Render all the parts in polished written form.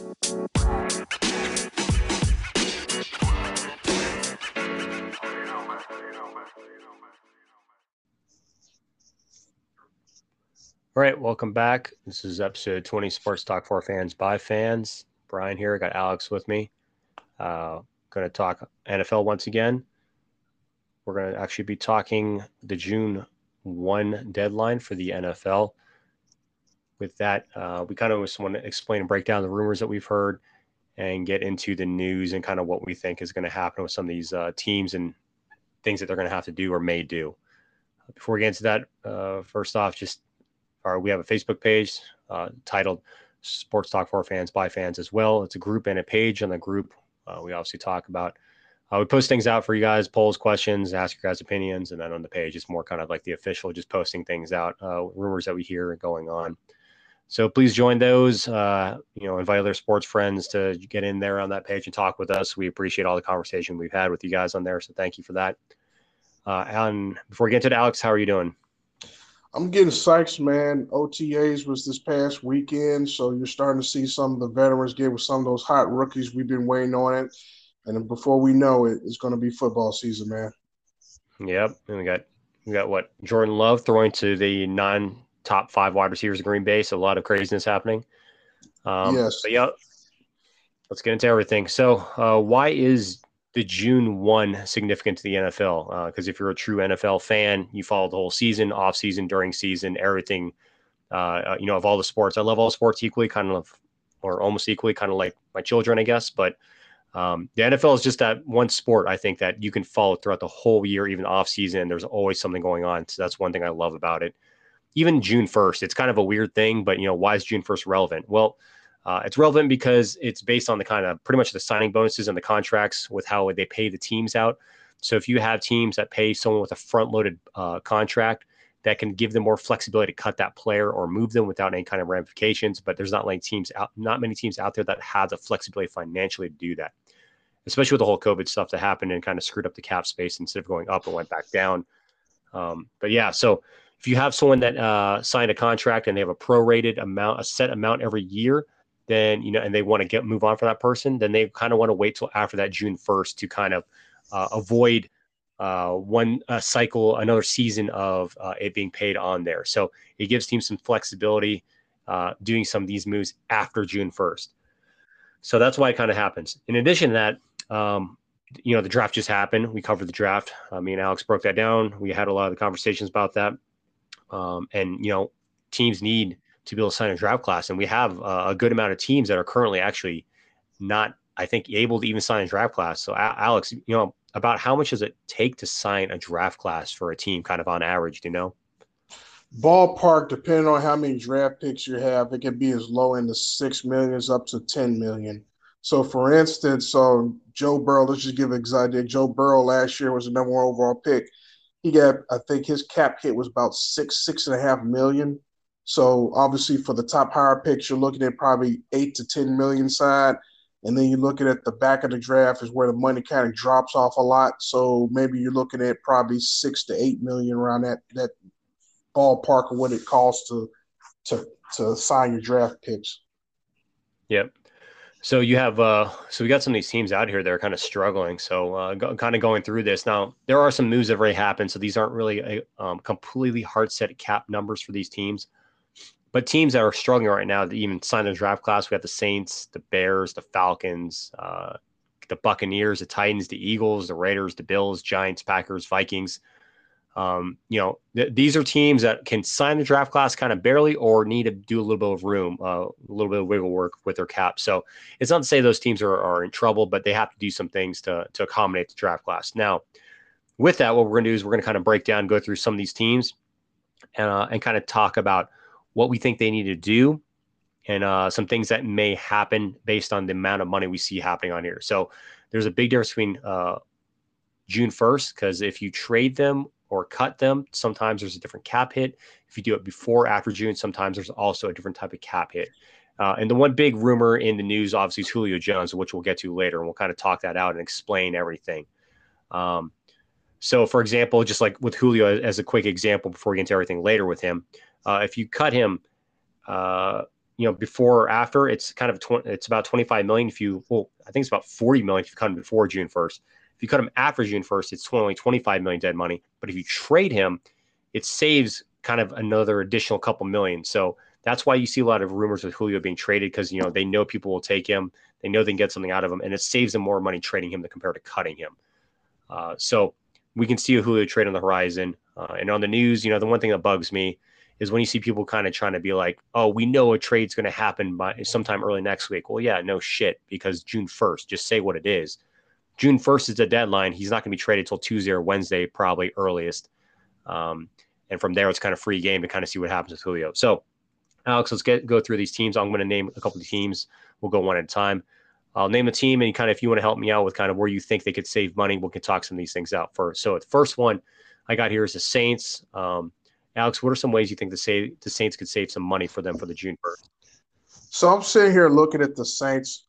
All right, welcome back. This is episode 20, Sports Talk for Fans by Fans. Brian here. I got Alex with me. Going to talk NFL once again. We're going to actually be talking the June 1 deadline for the NFL. With that, we kind of just want to explain and break down the rumors that we've heard and get into the news and kind of what we think is going to happen with some of these teams and things that they're going to have to do or may do. Before we get into that, first off, we have a Facebook page titled Sports Talk for Fans by Fans as well. It's a group and a page on the group. We obviously talk about, we post things out for you guys, polls, questions, ask your guys' opinions. And then on the page, it's more kind of like the official, just posting things out, rumors that we hear going on. So please join those, invite other sports friends to get in there on that page and talk with us. We appreciate all the conversation we've had with you guys on there. So thank you for that. And before we get to it, Alex, how are you doing? I'm getting psyched, man. OTAs was this past weekend, so you're starting to see some of the veterans get with some of those hot rookies we've been waiting on it. And then before we know it, it's going to be football season, man. Yep. And we got what? Jordan Love throwing to the non-top 5 wide receivers of Green Bay. So a lot of craziness happening. Yes. But yeah, let's get into everything. So why is the June 1 significant to the NFL? Because if you're a true NFL fan, you follow the whole season, off season, during season, everything, of all the sports. I love all sports equally, kind of, or almost equally, kind of like my children, I guess. But the NFL is just that one sport, I think, that you can follow throughout the whole year, even off season. There's always something going on. So that's one thing I love about it. Even June 1st, it's kind of a weird thing, but, why is June 1st relevant? Well, it's relevant because it's based on the kind of pretty much the signing bonuses and the contracts with how they pay the teams out. So if you have teams that pay someone with a front-loaded contract, that can give them more flexibility to cut that player or move them without any kind of ramifications. But there's not many teams out there that have the flexibility financially to do that, especially with the whole COVID stuff that happened and kind of screwed up the cap space. Instead of going up, it went back down. But yeah, so if you have someone that signed a contract and they have a prorated amount, a set amount every year, then, and they want to move on for that person, then they kind of want to wait till after that June 1st to kind of avoid another season of it being paid on there. So it gives teams some flexibility doing some of these moves after June 1st. So that's why it kind of happens. In addition to that, the draft just happened. We covered the draft. Me and Alex broke that down. We had a lot of the conversations about that. And teams need to be able to sign a draft class. And we have a good amount of teams that are currently actually not, I think, able to even sign a draft class. So Alex, about how much does it take to sign a draft class for a team kind of on average, do you know? Ballpark, depending on how many draft picks you have, it can be as low in the 6 millions up to 10 million. So for instance, Joe Burrow, let's just give an example. Joe Burrow last year was the number 1 overall pick. He got, I think his cap hit was about 6.5 million. So obviously for the top higher picks, you're looking at probably 8 to 10 million side. And then you're looking at the back of the draft is where the money kind of drops off a lot. So maybe you're looking at probably 6 to 8 million around that ballpark of what it costs to sign your draft picks. Yep. So you have, so we got some of these teams out here that are kind of struggling. So kind of going through this now, there are some moves that have already happened. So these aren't really completely hard set cap numbers for these teams, but teams that are struggling right now that even signed a draft class. We have the Saints, the Bears, the Falcons, the Buccaneers, the Titans, the Eagles, the Raiders, the Bills, Giants, Packers, Vikings. These are teams that can sign the draft class kind of barely or need to do a little bit of room, a little bit of wiggle work with their cap. So it's not to say those teams are in trouble, but they have to do some things to accommodate the draft class. Now, with that, what we're going to do is we're going to kind of break down, go through some of these teams and kind of talk about what we think they need to do and some things that may happen based on the amount of money we see happening on here. So there's a big difference between June 1st, because if you trade them or cut them, sometimes there's a different cap hit. If you do it before, after June, sometimes there's also a different type of cap hit. And the one big rumor in the news, obviously, is Julio Jones, which we'll get to later, and we'll kind of talk that out and explain everything. So, for example, just like with Julio, as a quick example before we get into everything later with him, if you cut him, before or after, it's kind of it's about 25 million. I think it's about 40 million if you cut him before June 1st. If you cut him after June 1st, it's only 25 million dead money. But if you trade him, it saves kind of another additional couple million. So that's why you see a lot of rumors with Julio being traded, because they know people will take him, they know they can get something out of him, and it saves them more money trading him compared to cutting him. So we can see a Julio trade on the horizon. And on the news, the one thing that bugs me is when you see people kind of trying to be like, oh, we know a trade's going to happen by sometime early next week. Well, yeah, no shit, because June 1st, just say what it is. June 1st is the deadline. He's not going to be traded till Tuesday or Wednesday, probably earliest. And from there, it's kind of free game to kind of see what happens with Julio. So, Alex, let's go through these teams. I'm going to name a couple of teams. We'll go one at a time. I'll name a team, and kind of if you want to help me out with kind of where you think they could save money, we can talk some of these things out first. So the first one I got here is the Saints. Alex, what are some ways you think the Saints could save some money for them for the June 1st? So I'm sitting here looking at the Saints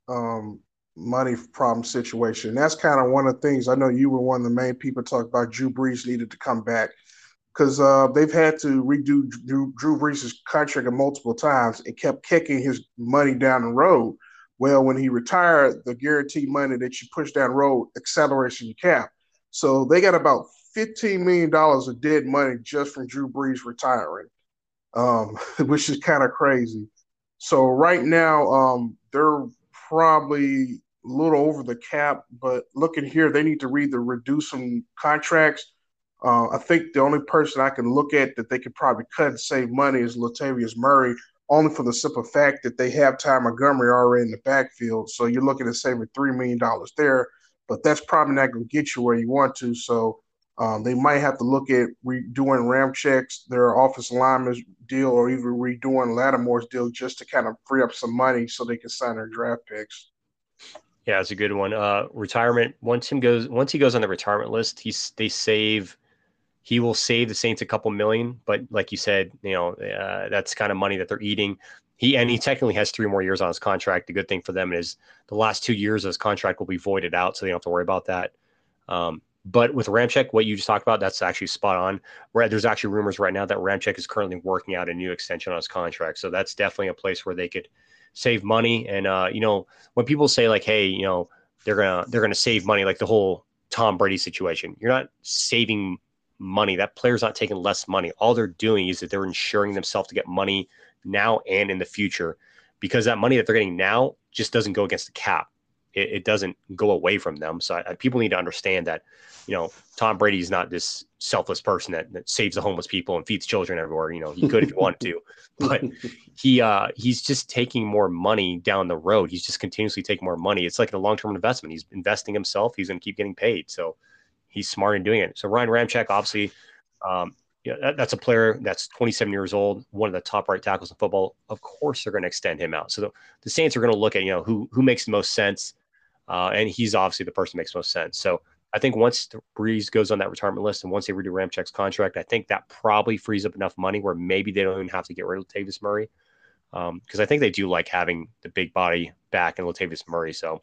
money problem situation. That's kind of one of the things. I know you were one of the main people talk about Drew Brees needed to come back, because they've had to redo Drew Brees' contract multiple times and kept kicking his money down the road. Well, when he retired, the guaranteed money that you push down the road accelerates your cap. So they got about $15 million of dead money just from Drew Brees retiring, which is kind of crazy. So right now, they're probably a little over the cap, but looking here, they need to reduce some contracts. I think the only person I can look at that they could probably cut and save money is Latavius Murray, only for the simple fact that they have Ty Montgomery already in the backfield. So you're looking at saving $3 million there, but that's probably not going to get you where you want to. So they might have to look at redoing Ramczyk's, their offensive lineman's deal, or even redoing Lattimore's deal just to kind of free up some money so they can sign their draft picks. Yeah, it's a good one. Retirement. Once he goes on the retirement list, he will save the Saints a couple million, but like you said, that's kind of money that they're eating. He technically has 3 more years on his contract. The good thing for them is the last 2 years of his contract will be voided out, so they don't have to worry about that. But with Ramczyk, what you just talked about, that's actually spot on. There's actually rumors right now that Ramczyk is currently working out a new extension on his contract, so that's definitely a place where they could save money. And when people say like, hey, they're gonna save money, like the whole Tom Brady situation, you're not saving money. That player's not taking less money. All they're doing is that they're insuring themselves to get money now and in the future, because that money that they're getting now just doesn't go against the cap. It doesn't go away from them. So people need to understand that, Tom Brady is not this selfless person that saves the homeless people and feeds children everywhere. He could if he wanted to, but he's just taking more money down the road. He's just continuously taking more money. It's like a long-term investment. He's investing himself. He's going to keep getting paid. So he's smart in doing it. So Ryan Ramczyk, obviously, that's a player that's 27 years old, one of the top right tackles in football. Of course, they're going to extend him out. So the Saints are going to look at, who makes the most sense. And he's obviously the person that makes most sense. So I think once Brees goes on that retirement list and once they redo Ramczyk's contract, I think that probably frees up enough money where maybe they don't even have to get rid of Latavius Murray. Because I think they do like having the big body back in Latavius Murray. So,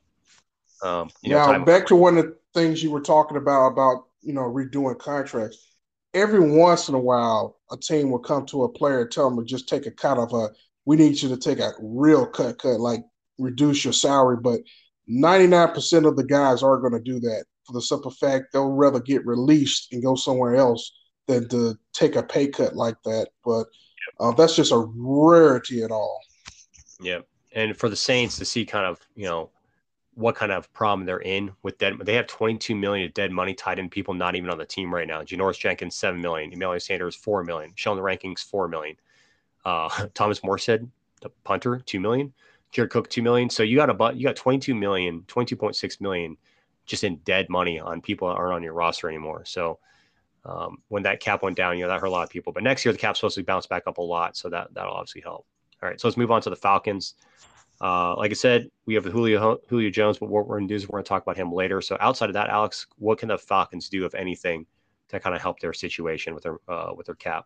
now back to one of the things you were talking about redoing contracts. Every once in a while, a team will come to a player and tell them to just take a cut of we need you to take a real cut, like reduce your salary. But 99% of the guys are going to do that for the simple fact they'll rather get released and go somewhere else than to take a pay cut like that. But that's just a rarity at all. Yeah. And for the Saints to see kind of, what kind of problem they're in with dead. They have 22 million of dead money tied in people not even on the team right now. Janoris Jenkins, 7 million. Emmanuel Sanders, 4 million. Sheldon Rankings, 4 million. Thomas Morstead, the punter, 2 million. Jared Cook, 2 million. So you got 22 million, 22.6 million just in dead money on people that aren't on your roster anymore. So when that cap went down, that hurt a lot of people. But next year the cap's supposed to bounce back up a lot, so that'll obviously help. All right, so let's move on to the Falcons. Like I said, we have Julio Jones, but what we're going to do is we're going to talk about him later. So outside of that, Alex, what can the Falcons do, if anything, to kind of help their situation with their cap?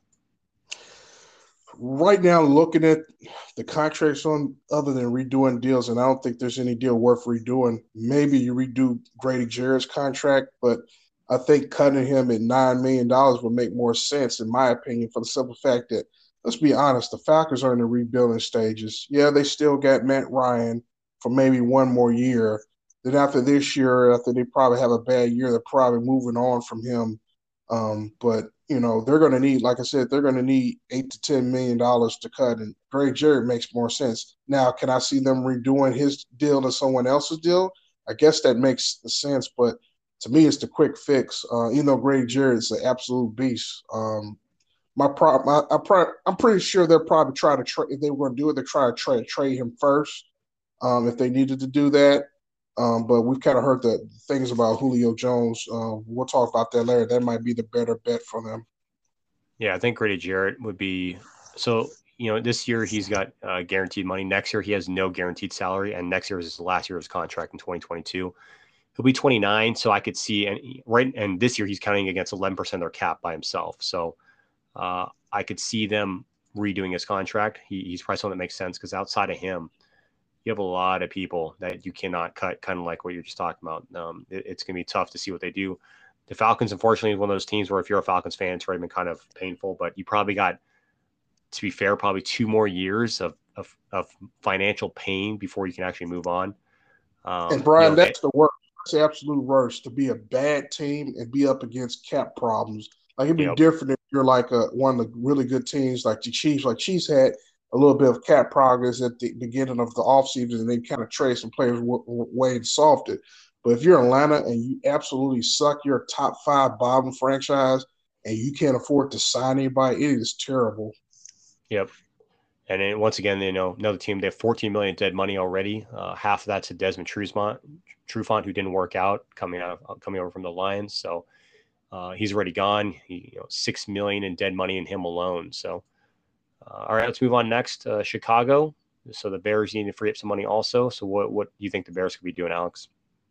Right now, looking at the contracts on other than redoing deals, and I don't think there's any deal worth redoing. Maybe you redo Grady Jarrett's contract, but I think cutting him at $9 million would make more sense, in my opinion, for the simple fact that let's be honest, the Falcons are in the rebuilding stages. Yeah, they still got Matt Ryan for maybe one more year. Then after this year, after they probably have a bad year, they're probably moving on from him. But they're going to need, like I said, they're going to need $8 to $10 million to cut, and Greg Jarrett makes more sense. Now, can I see them redoing his deal to someone else's deal? I guess that makes sense, but to me, it's the quick fix. Even though Greg Jarrett's an absolute beast. I'm pretty sure they're probably trying to trade. If they were going to do it, they're trying to trade him first. If they needed to do that. But we've kind of heard the things about Julio Jones. We'll talk about that later. That might be the better bet for them. Yeah, I think Grady Jarrett would be so. This year he's got guaranteed money. Next year he has no guaranteed salary, and next year is his last year of his contract in 2022. He'll be 29, so I could see and this year he's counting against 11% of their cap by himself. So I could see them redoing his contract. He's probably something that makes sense because outside of him, you have a lot of people that you cannot cut, kind of like what you're just talking about. It's going to be tough to see what they do. The Falcons, unfortunately, is one of those teams where if you're a Falcons fan, it's already been kind of painful, but you probably got, to be fair, probably 2 more years of financial pain before you can actually move on. And Brian, that's the worst. That's the absolute worst, to be a bad team and be up against cap problems. Like it'd be different if you're like one of the really good teams like the Chiefs. Like Chiefs had a little bit of cap progress at the beginning of the offseason and they kind of traded some players away and solved it. But if you're Atlanta and you absolutely suck, you're a top 5 bottom franchise and you can't afford to sign anybody, it is terrible. Yep. And then once again, another team, they have 14 million dead money already. Half of that's to Desmond Trufant, who didn't work out coming over from the Lions. So he's already gone. 6 million in dead money in him alone. So, all right, let's move on next. Chicago. So the Bears need to free up some money also. So what do you think the Bears could be doing, Alex?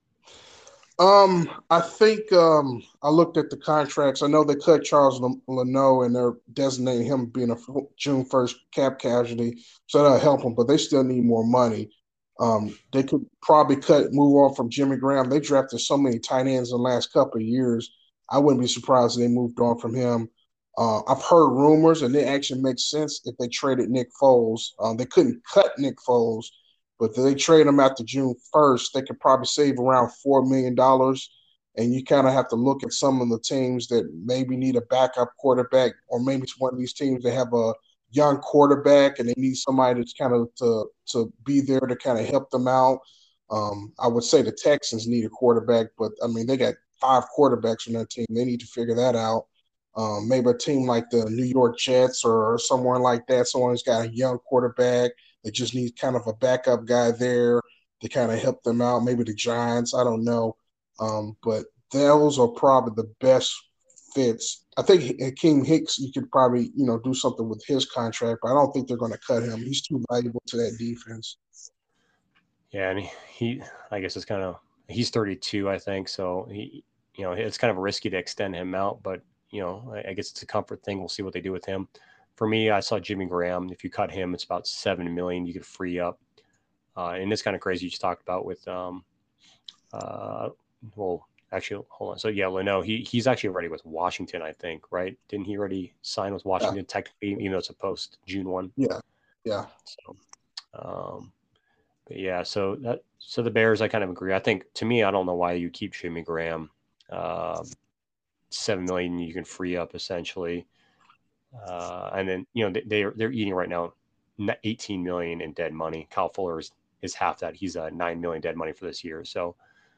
I think I looked at the contracts. I know they cut Charles Leno and they're designating him being a June 1st cap casualty, so that'll help them. But they still need more money. They could probably move on from Jimmy Graham. They drafted so many tight ends in the last couple of years. I wouldn't be surprised if they moved on from him. I've heard rumors, and it actually makes sense if they traded Nick Foles. They couldn't cut Nick Foles, but if they trade him after June 1st, they could probably save around $4 million. And you kind of have to look at some of the teams that maybe need a backup quarterback, or maybe it's one of these teams that have a young quarterback and they need somebody that's kind of to be there to kind of help them out. I would say the Texans need a quarterback, but I mean, they got 5 quarterbacks on that team. They need to figure that out. Maybe a team like the New York Jets or someone like that, someone who's got a young quarterback that just needs kind of a backup guy there to kind of help them out. Maybe the Giants, I don't know. But those are probably the best fits. I think Hakeem Hicks, you could probably, do something with his contract, but I don't think they're going to cut him. He's too valuable to that defense. Yeah, and I guess he's 32, I think. So it's kind of risky to extend him out, but I guess it's a comfort thing. We'll see what they do with him. For me, I saw Jimmy Graham. If you cut him, it's about 7 million you could free up. And it's kind of crazy you just talked about with well, actually, hold on. So yeah, Leno, he's actually already with Washington, I think, right? Didn't he already sign with Washington technically, even though it's a post June 1? Yeah. So but yeah, so the Bears, I kind of agree. I think, to me, I don't know why you keep Jimmy Graham. 7 million you can free up essentially, and then they're eating right now 18 million in dead money. Kyle Fuller is half that. He's 9 million dead money for this year. So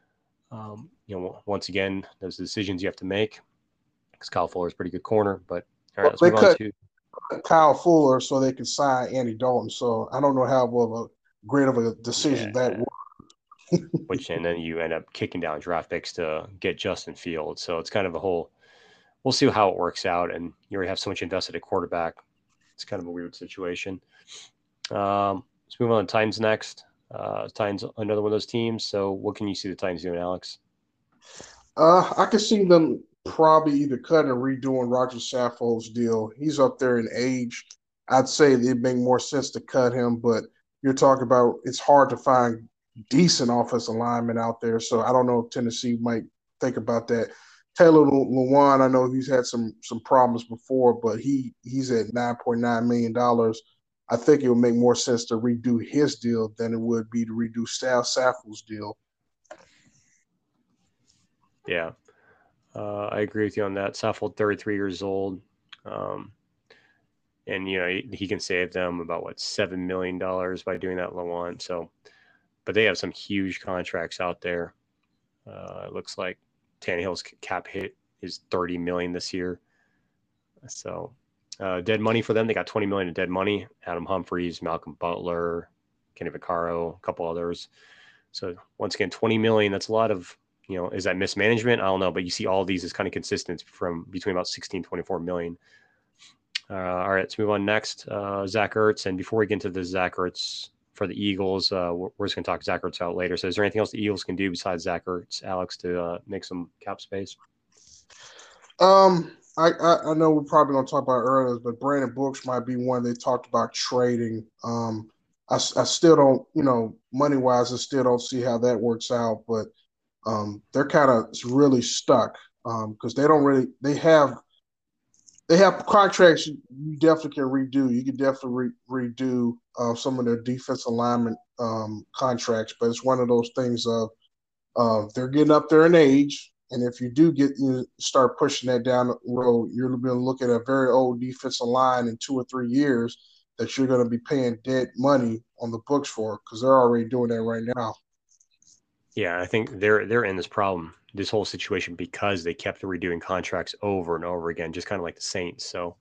once again, those decisions you have to make, because Kyle Fuller is a pretty good corner. But all right, let's move on to Kyle Fuller so they can sign Andy Dalton. So I don't know how great of a decision that was. And then you end up kicking down draft picks to get Justin Fields. So it's kind of we'll see how it works out. And you already have so much invested at quarterback. It's kind of a weird situation. Let's move on to Titans next. Titans, another one of those teams. So what can you see the Titans doing, Alex? I can see them probably either cutting or redoing Roger Saffold's deal. He's up there in age. I'd say it'd make more sense to cut him, but you're talking about it's hard to find decent offensive linemen out there. So I don't know if Tennessee might think about that. Taylor Lewan, I know he's had some problems before, but he's at $9.9 million. I think it would make more sense to redo his deal than it would be to redo Sal Saffold's deal. Yeah, I agree with you on that. Saffold, 33 years old. Um, and he can save them about what $7 million by doing that Lawan. So, but they have some huge contracts out there. It looks like Tannehill's cap hit is 30 million this year. So, dead money for them. They got 20 million in dead money. Adam Humphries, Malcolm Butler, Kenny Vaccaro, a couple others. So once again, 20 million. That's a lot of. Is that mismanagement? I don't know, but you see all these is kind of consistent from between about 16, 24 million. All right, let's move on next. Zach Ertz. And before we get into the Zach Ertz for the Eagles, we're just going to talk Zach Ertz out later. So is there anything else the Eagles can do besides Zach Ertz, Alex, to make some cap space? I know we're probably going to talk about earlier, but Brandon Brooks might be one they talked about trading. I still don't, money wise, I still don't see how that works out, but they're kind of really stuck because they have contracts you definitely can redo. You can definitely redo some of their defense alignment contracts, but it's one of those things of they're getting up there in age, and if you do start pushing that down the road, you're going to look at a very old defensive line in 2 or 3 years that you're going to be paying dead money on the books for because they're already doing that right now. Yeah, I think they're in this problem, this whole situation, because they kept redoing contracts over and over again, just kind of like the Saints. So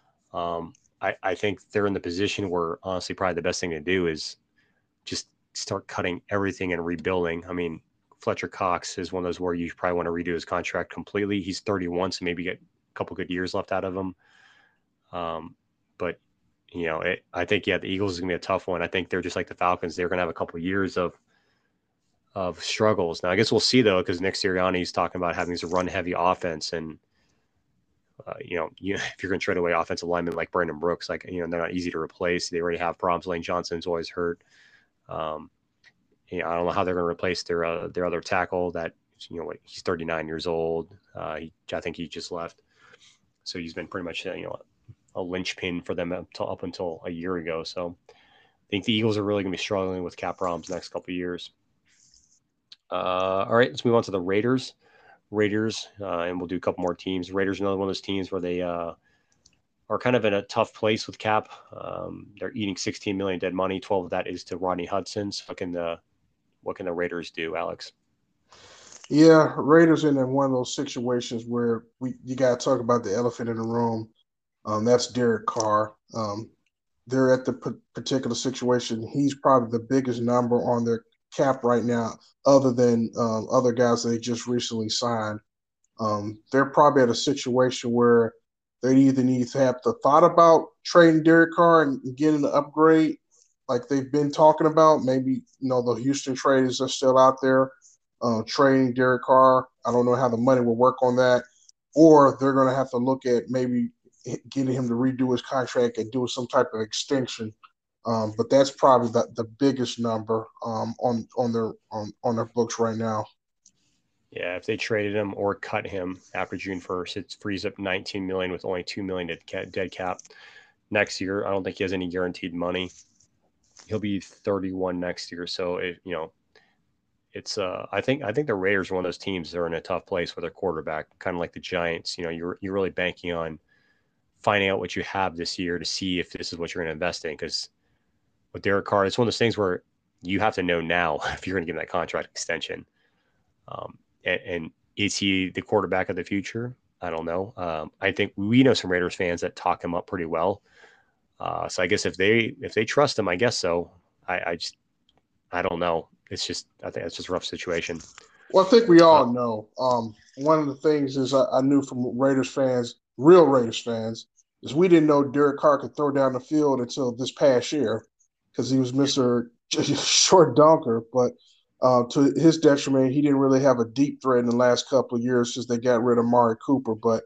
I think they're in the position where honestly probably the best thing to do is just start cutting everything and rebuilding. I mean, Fletcher Cox is one of those where you probably want to redo his contract completely. He's 31, so maybe get a couple good years left out of him. But I think the Eagles is gonna be a tough one. I think they're just like the Falcons. They're gonna have a couple of years of struggles. Now, I guess we'll see though, because Nick Sirianni's talking about having this run heavy offense, and if you're going to trade away offensive linemen like Brandon Brooks, like they're not easy to replace. They already have problems. Lane Johnson's always hurt. Um, I don't know how they're going to replace their other tackle. That he's 39 years old. I think he just left, so he's been pretty much a linchpin for them up until a year ago. So I think the Eagles are really going to be struggling with cap problems next couple of years. All right, let's move on to the Raiders. And we'll do a couple more teams. Raiders, another one of those teams where they are kind of in a tough place with cap. They're eating 16 million dead money. 12 of that is to Rodney Hudson. So what can the Raiders do, Alex? Yeah, Raiders in one of those situations where you got to talk about the elephant in the room. That's Derek Carr. They're at the particular situation. He's probably the biggest number on their cap right now, other than other guys they just recently signed. They're probably at a situation where they either need to have the thought about trading Derek Carr and getting an upgrade, like they've been talking about. Maybe the Houston trades are still out there, trading Derek Carr. I don't know how the money will work on that, or they're going to have to look at maybe getting him to redo his contract and do some type of extension. But that's probably the biggest number on their books right now. Yeah, if they traded him or cut him after June 1st, it frees up 19 million with only 2 million dead cap next year. I don't think he has any guaranteed money. He'll be 31 next year, so it's I think the Raiders are one of those teams that are in a tough place with their quarterback, kind of like the Giants. You're really banking on finding out what you have this year to see if this is what you're going to invest in. Because with Derek Carr, it's one of those things where you have to know now if you're going to give him that contract extension. And is he the quarterback of the future? I don't know. I think we know some Raiders fans that talk him up pretty well. So I guess if they trust him, I guess so. I don't know. I think it's just a rough situation. Well, I think we all know. One of the things is I knew from Raiders fans, real Raiders fans, is we didn't know Derek Carr could throw down the field until this past year because he was Mr. Short Dunker. But to his detriment, he didn't really have a deep threat in the last couple of years since they got rid of Amari Cooper. But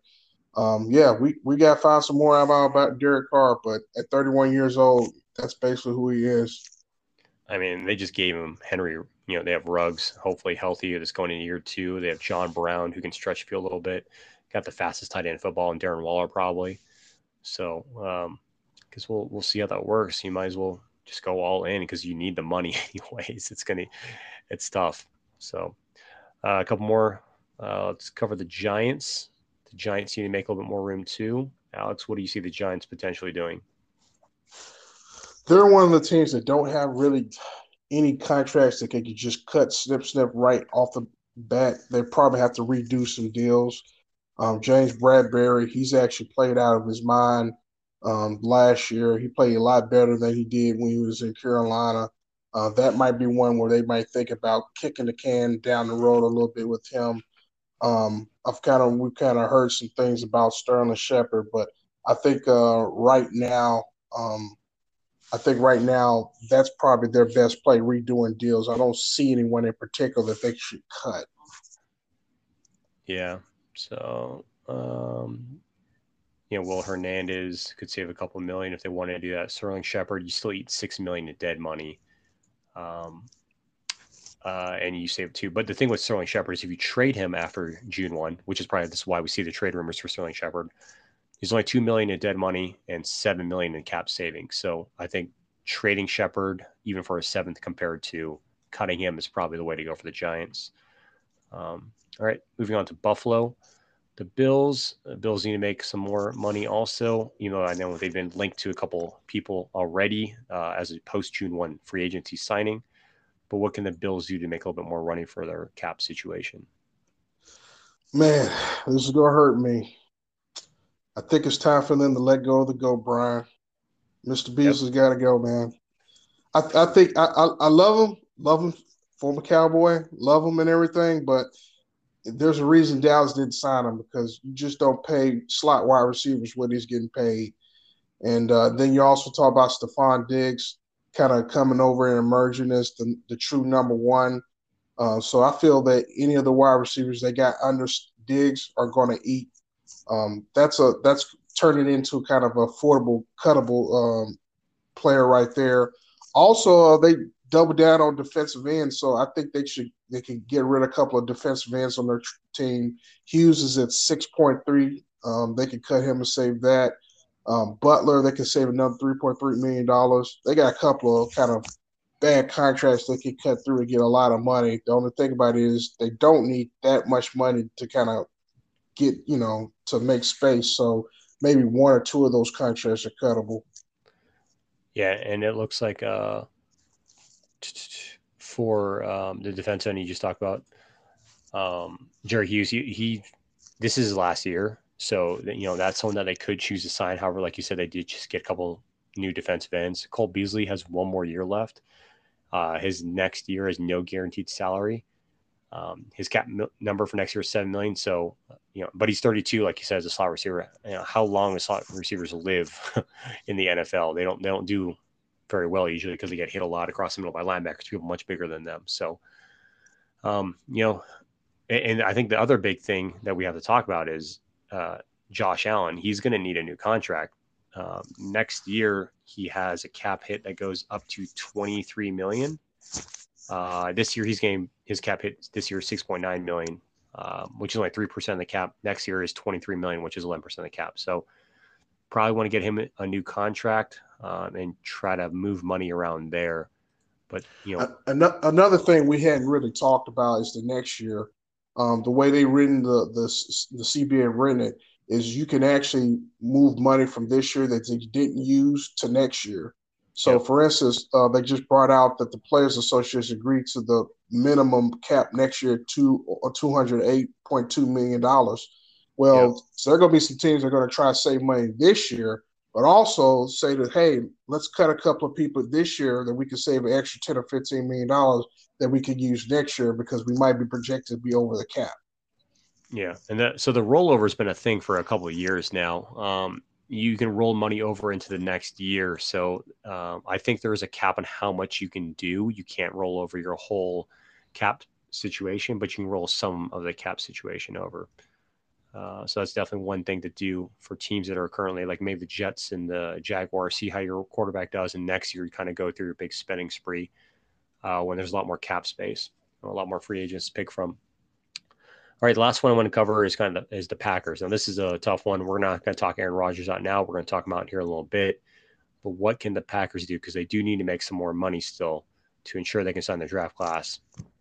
we got to find some more about Derek Carr. But at 31 years old, that's basically who he is. I mean, they just gave him Henry. You know, they have Ruggs, hopefully healthy. That's going into year 2. They have John Brown, who can stretch the field a little bit. Got the fastest tight end in football, and Darren Waller probably. So, because we'll see how that works. You might as well just go all in because you need the money anyways. It's tough. So, a couple more. Let's cover the Giants. The Giants need to make a little bit more room too. Alex, what do you see the Giants potentially doing? They're one of the teams that don't have really any contracts that they could just cut, snip right off the bat. They probably have to redo some deals. James Bradbury, he's actually played out of his mind last year. He played a lot better than he did when he was in Carolina. That might be one where they might think about kicking the can down the road a little bit with him. We've kind of heard some things about Sterling Shepard, but I think right now, um, I think right now that's probably their best play redoing deals. I don't see anyone in particular that they should cut. Yeah. So, Will Hernandez could save a couple million if they wanted to do that. Sterling Shepard, you still eat $6 million in dead money. Um, and you save two. But the thing with Sterling Shepard is if you trade him after June 1, which is probably this is why we see the trade rumors for Sterling Shepard, he's only $2 million in dead money and $7 million in cap savings. So I think trading Shepard, even for a seventh compared to cutting him, is probably the way to go for the Giants. All right, moving on to Buffalo. The Bills need to make some more money also. I know they've been linked to a couple people already as a post June 1 free agency signing. But what can the Bills do to make a little bit more running for their cap situation? Man, this is gonna hurt me. I think it's time for them to let go of the go, Brian. Mr. Yep. Beasley's got to go, man. I think I love him, former Cowboy, love him and everything, but there's a reason Dallas didn't sign him because you just don't pay slot wide receivers what he's getting paid. And then you also talk about Stephon Diggs kind of coming over and emerging as the true number one. So I feel that any of the wide receivers they got under Diggs are going to eat. That's turning into kind of affordable, cuttable player right there. Also, they double down on defensive ends, so I think they can get rid of a couple of defensive ends on their team. Hughes is at 6.3. They can cut him and save that. Butler, they can save another $3.3 million. They got a couple of kind of bad contracts they can cut through and get a lot of money. The only thing about it is they don't need that much money to kind of get, to make space. So maybe one or two of those contracts are cuttable. Yeah, and it looks like for the defense end you just talked about, Jerry Hughes, he this is his last year, so that's someone that they could choose to sign. However, like you said, they did just get a couple new defensive ends. Cole Beasley has one more year left. His next year has no guaranteed salary. His cap number for next year is 7 million. So, but he's 32, like you said, as a slot receiver. How long do slot receivers live in the NFL? They don't do very well usually because they get hit a lot across the middle by linebackers, people much bigger than them. So, um, you know, and I think the other big thing that we have to talk about is Josh Allen. He's going to need a new contract. Next year, he has a cap hit that goes up to 23 million. This year, he's getting his cap hit this year is 6.9 million, which is only 3% of the cap. Next year is 23 million, which is 11% of the cap. So probably want to get him a new contract and try to move money around there. But Another thing we hadn't really talked about is the next year. The way they written the CBA written it is you can actually move money from this year that they didn't use to next year. So, yep, for instance, they just brought out that the Players Association agreed to the minimum cap next year to $208.2 million. yep, Well, so there are going to be some teams that are going to try to save money this year, but also say that, hey, let's cut a couple of people this year that we can save an extra 10 or $15 million that we could use next year because we might be projected to be over the cap. yeah, and so the rollover has been a thing for a couple of years now. You can roll money over into the next year, so I think there is a cap on how much you can do. You can't roll over your whole cap situation, but you can roll some of the cap situation over. So that's definitely one thing to do for teams that are currently like maybe the Jets and the Jaguars. See how your quarterback does, and next year you kind of go through your big spending spree. when there's a lot more cap space, a lot more free agents to pick from. All right, the last one I want to cover is is the Packers. Now, this is a tough one. We're not going to talk Aaron Rodgers out now. We're going to talk about it here in a little bit. But what can the Packers do? Because they do need to make some more money still to ensure they can sign their draft class.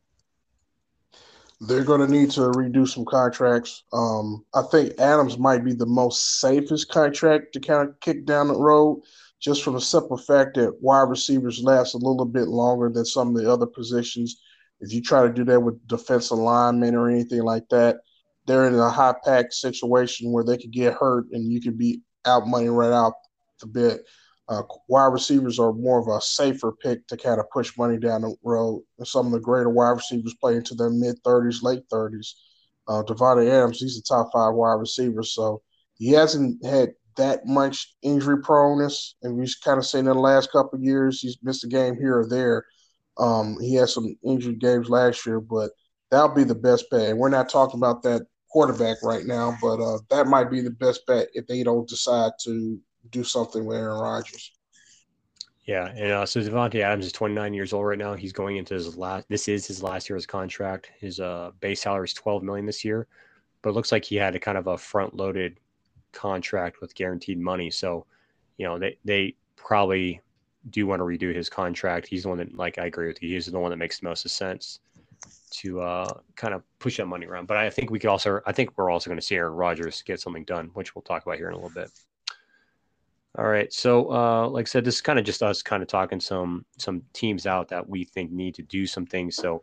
They're going to need to redo some contracts. I think Adams might be the most safest contract to kind of kick down the road, just from the simple fact that wide receivers last a little bit longer than some of the other positions. If you try to do that with defensive linemen or anything like that, they're in a high pack situation where they could get hurt and you could be out money right out the bit. Wide receivers are more of a safer pick to kind of push money down the road. Some of the greater wide receivers play into their mid-30s, late 30s. Davante Adams, he's a top 5 wide receiver, so he hasn't had that much injury proneness, and we've kind of seen in the last couple of years he's missed a game here or there. He had some injured games last year, but that'll be the best bet. And we're not talking about that quarterback right now, but that might be the best bet if they don't decide to do something with Aaron Rodgers. Yeah, and so Davante Adams is 29 years old right now. He's going into his last. This is his last year as contract. His base salary is 12 million this year, but it looks like he had a kind of a front-loaded contract with guaranteed money. So, they probably do want to redo his contract. He's the one that, like, I agree with you. He's the one that makes the most sense to kind of push that money around. But I think we're also going to see Aaron Rodgers get something done, which we'll talk about here in a little bit. All right. So, like I said, this is kind of just us kind of talking some teams out that we think need to do some things. So,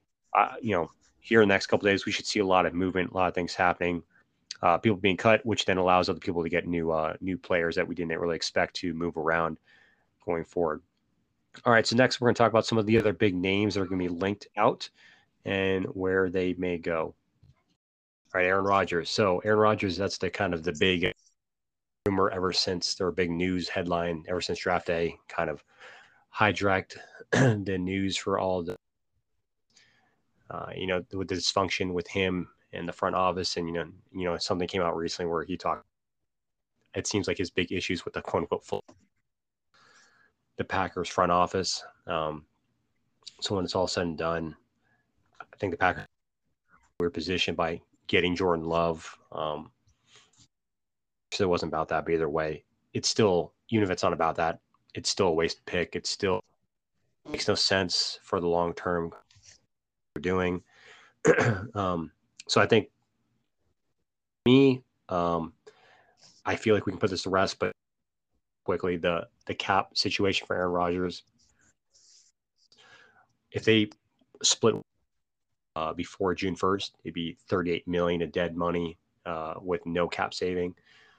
here in the next couple of days, we should see a lot of movement, a lot of things happening, people being cut, which then allows other people to get new players that we didn't really expect to move around going forward. All right. So next, we're going to talk about some of the other big names that are going to be linked out and where they may go. All right, Aaron Rodgers. So Aaron Rodgers, that's the kind of the big rumor ever since there were big news headline ever since draft day, kind of hijacked the news for all the with the dysfunction with him and the front office. And something came out recently where he talked, it seems like his big issues with the quote unquote the Packers front office. So when it's all said and done, I think the Packers were positioned by getting Jordan Love. So it wasn't about that, but either way, it's still, even if it's not about that, it's still a waste pick. It still makes no sense for the long term we're doing. So I think I feel like we can put this to rest, but quickly, the cap situation for Aaron Rodgers, if they split before June 1st, it'd be $38 million in dead money with no cap saving.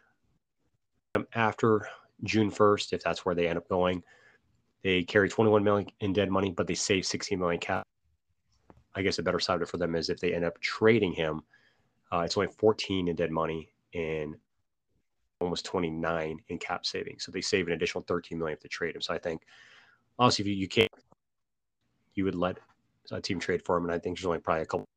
After June 1st, if that's where they end up going, they carry 21 million in dead money, but they save 16 million cap. I guess the better side of it for them is if they end up trading him, it's only 14 in dead money and almost 29 in cap savings. So they save an additional 13 million if they trade him. So I think, honestly, if you can't, you would let a team trade for him, and I think there's only probably a couple.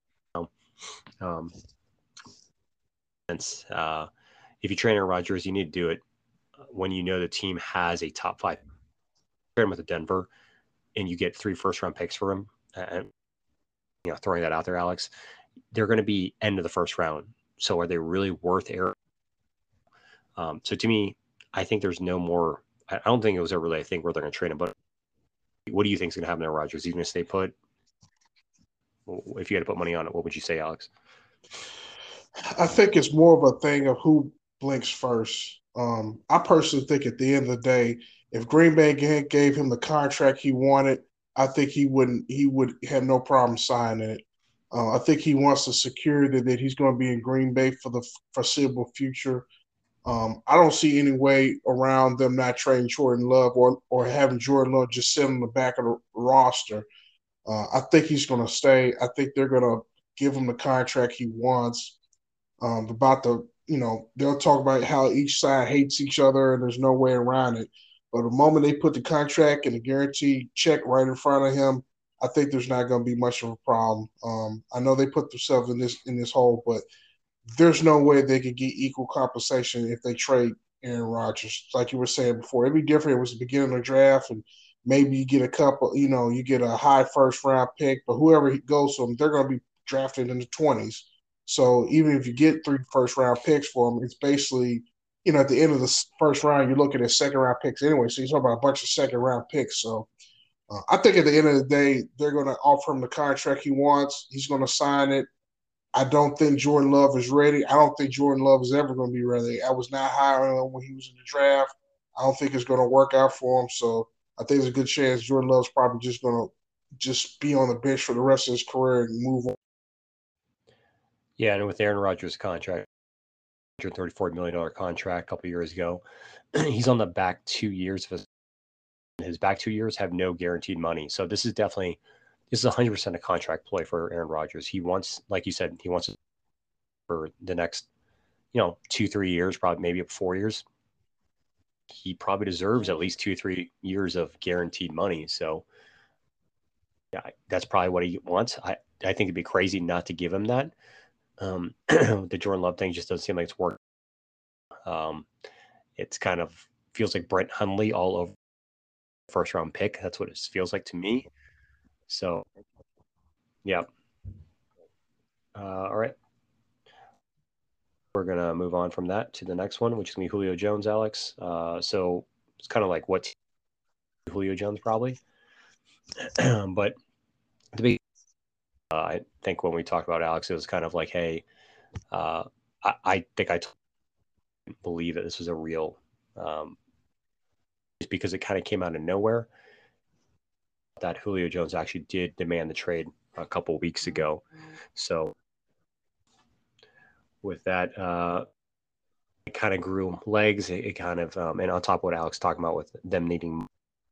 If you train Aaron Rodgers, you need to do it when you know the team has a top 5. Trade him with Denver, and you get 3 first-round picks for him. And throwing that out there, Alex, they're going to be end of the first round. So are they really worth Aaron? So to me, I think there's no more. I don't think it was ever really a thing where they're going to trade him. But what do you think is going to happen to Aaron Rodgers? Is he going to stay put? If you had to put money on it, what would you say, Alex? I think it's more of a thing of who blinks first. I personally think at the end of the day, if Green Bay gave him the contract he wanted, I think he would have no problem signing it. I think he wants the security that he's going to be in Green Bay for the foreseeable future. I don't see any way around them not trading Jordan Love or having Jordan Love just sit on the back of the roster. I think he's going to stay. I think they're going to give him the contract he wants. They'll talk about how each side hates each other and there's no way around it. But the moment they put the contract and the guaranteed check right in front of him, I think there's not going to be much of a problem. I know they put themselves in this hole, but there's no way they could get equal compensation if they trade Aaron Rodgers. Like you were saying before, it'd be different. It was the beginning of the draft, and Maybe you get a couple, you get a high first round pick, but whoever goes to them, they're going to be drafted in the 20s. So even if you get 3 first round picks for them, it's basically, at the end of the first round, you're looking at second round picks anyway. So you're talking about a bunch of second round picks. So I think at the end of the day, they're going to offer him the contract he wants. He's going to sign it. I don't think Jordan Love is ready. I don't think Jordan Love is ever going to be ready. I was not high on him when he was in the draft. I don't think it's going to work out for him. So I think there's a good chance Jordan Love's probably just going to just be on the bench for the rest of his career and move on. Yeah, and with Aaron Rodgers' contract, $134 million contract a couple years ago, he's on the back 2 years of his back 2 years have no guaranteed money. So this is 100% a contract play for Aaron Rodgers. He wants, like you said, he wants it for the next, 2-3 years, probably maybe up 4 years. He probably deserves at least 2-3 years of guaranteed money. So yeah, that's probably what he wants. I think it'd be crazy not to give him that. The Jordan Love thing just doesn't seem like it's working. It's kind of feels like Brett Hundley all over first round pick. That's what it feels like to me. So yeah. All right. We're going to move on from that to the next one, which is going to be Julio Jones, Alex. So it's kind of like what Julio Jones probably. But the big, I think when we talked about Alex, it was kind of like, hey, I think I believe that this was a real, just because it kind of came out of nowhere that Julio Jones actually did demand the trade a couple weeks ago. So with that, it kind of grew legs. It kind of, and on top of what Alex talking about with them needing,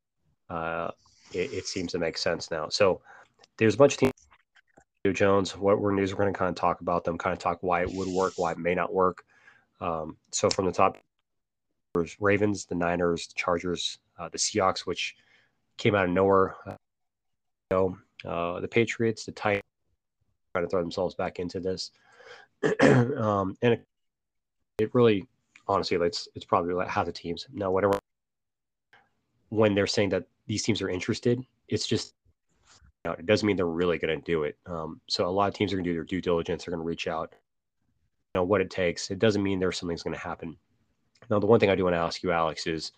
it seems to make sense now. So there's a bunch of teams. Jones, what we're news, we're going to kind of talk about them, kind of talk why it would work, why it may not work. So from the top, Ravens, the Niners, the Chargers, the Seahawks, which came out of nowhere. The Patriots, the Titans, trying to throw themselves back into this, and it really, honestly, it's probably like half the teams now. Whatever, when they're saying that these teams are interested, it's just it doesn't mean they're really going to do it. So a lot of teams are going to do their due diligence. They're going to reach out, what it takes. It doesn't mean there's something's going to happen. Now, the one thing I do want to ask you, Alex, is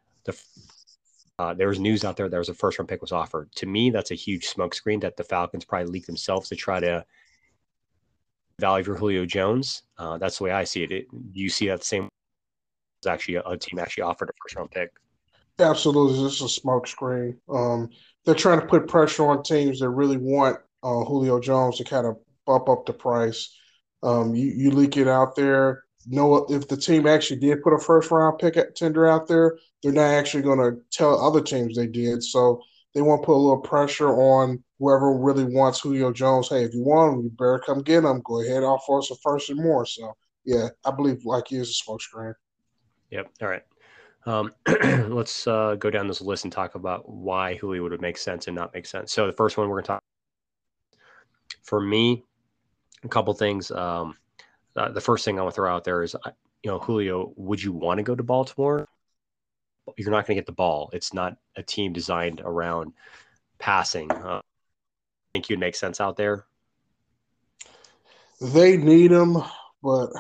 there was news out there a first round pick was offered. To me, that's a huge smokescreen that the Falcons probably leaked themselves to try to value for Julio Jones. That's the way I see it. Do you see that the same? Actually, a team actually offered a first round pick. Absolutely, this is a smokescreen. They're trying to put pressure on teams that really want Julio Jones to kind of bump up the price. You leak it out there. Know if the team actually did put a first round pick tender out there, they're not actually going to tell other teams they did. So they want to put a little pressure on whoever really wants Julio Jones. Hey, if you want him, you better come get him. Go ahead, offer us a first and more. So yeah, I believe like you is a smokescreen. Yep. All right. Let's go down this list and talk about why Julio would make sense and not make sense. So the first one we're going to talk for me, a couple things. The first thing I want to throw out there is, Julio, would you want to go to Baltimore? You're not going to get the ball. It's not a team designed around passing. I think you'd make sense out there. They need him, but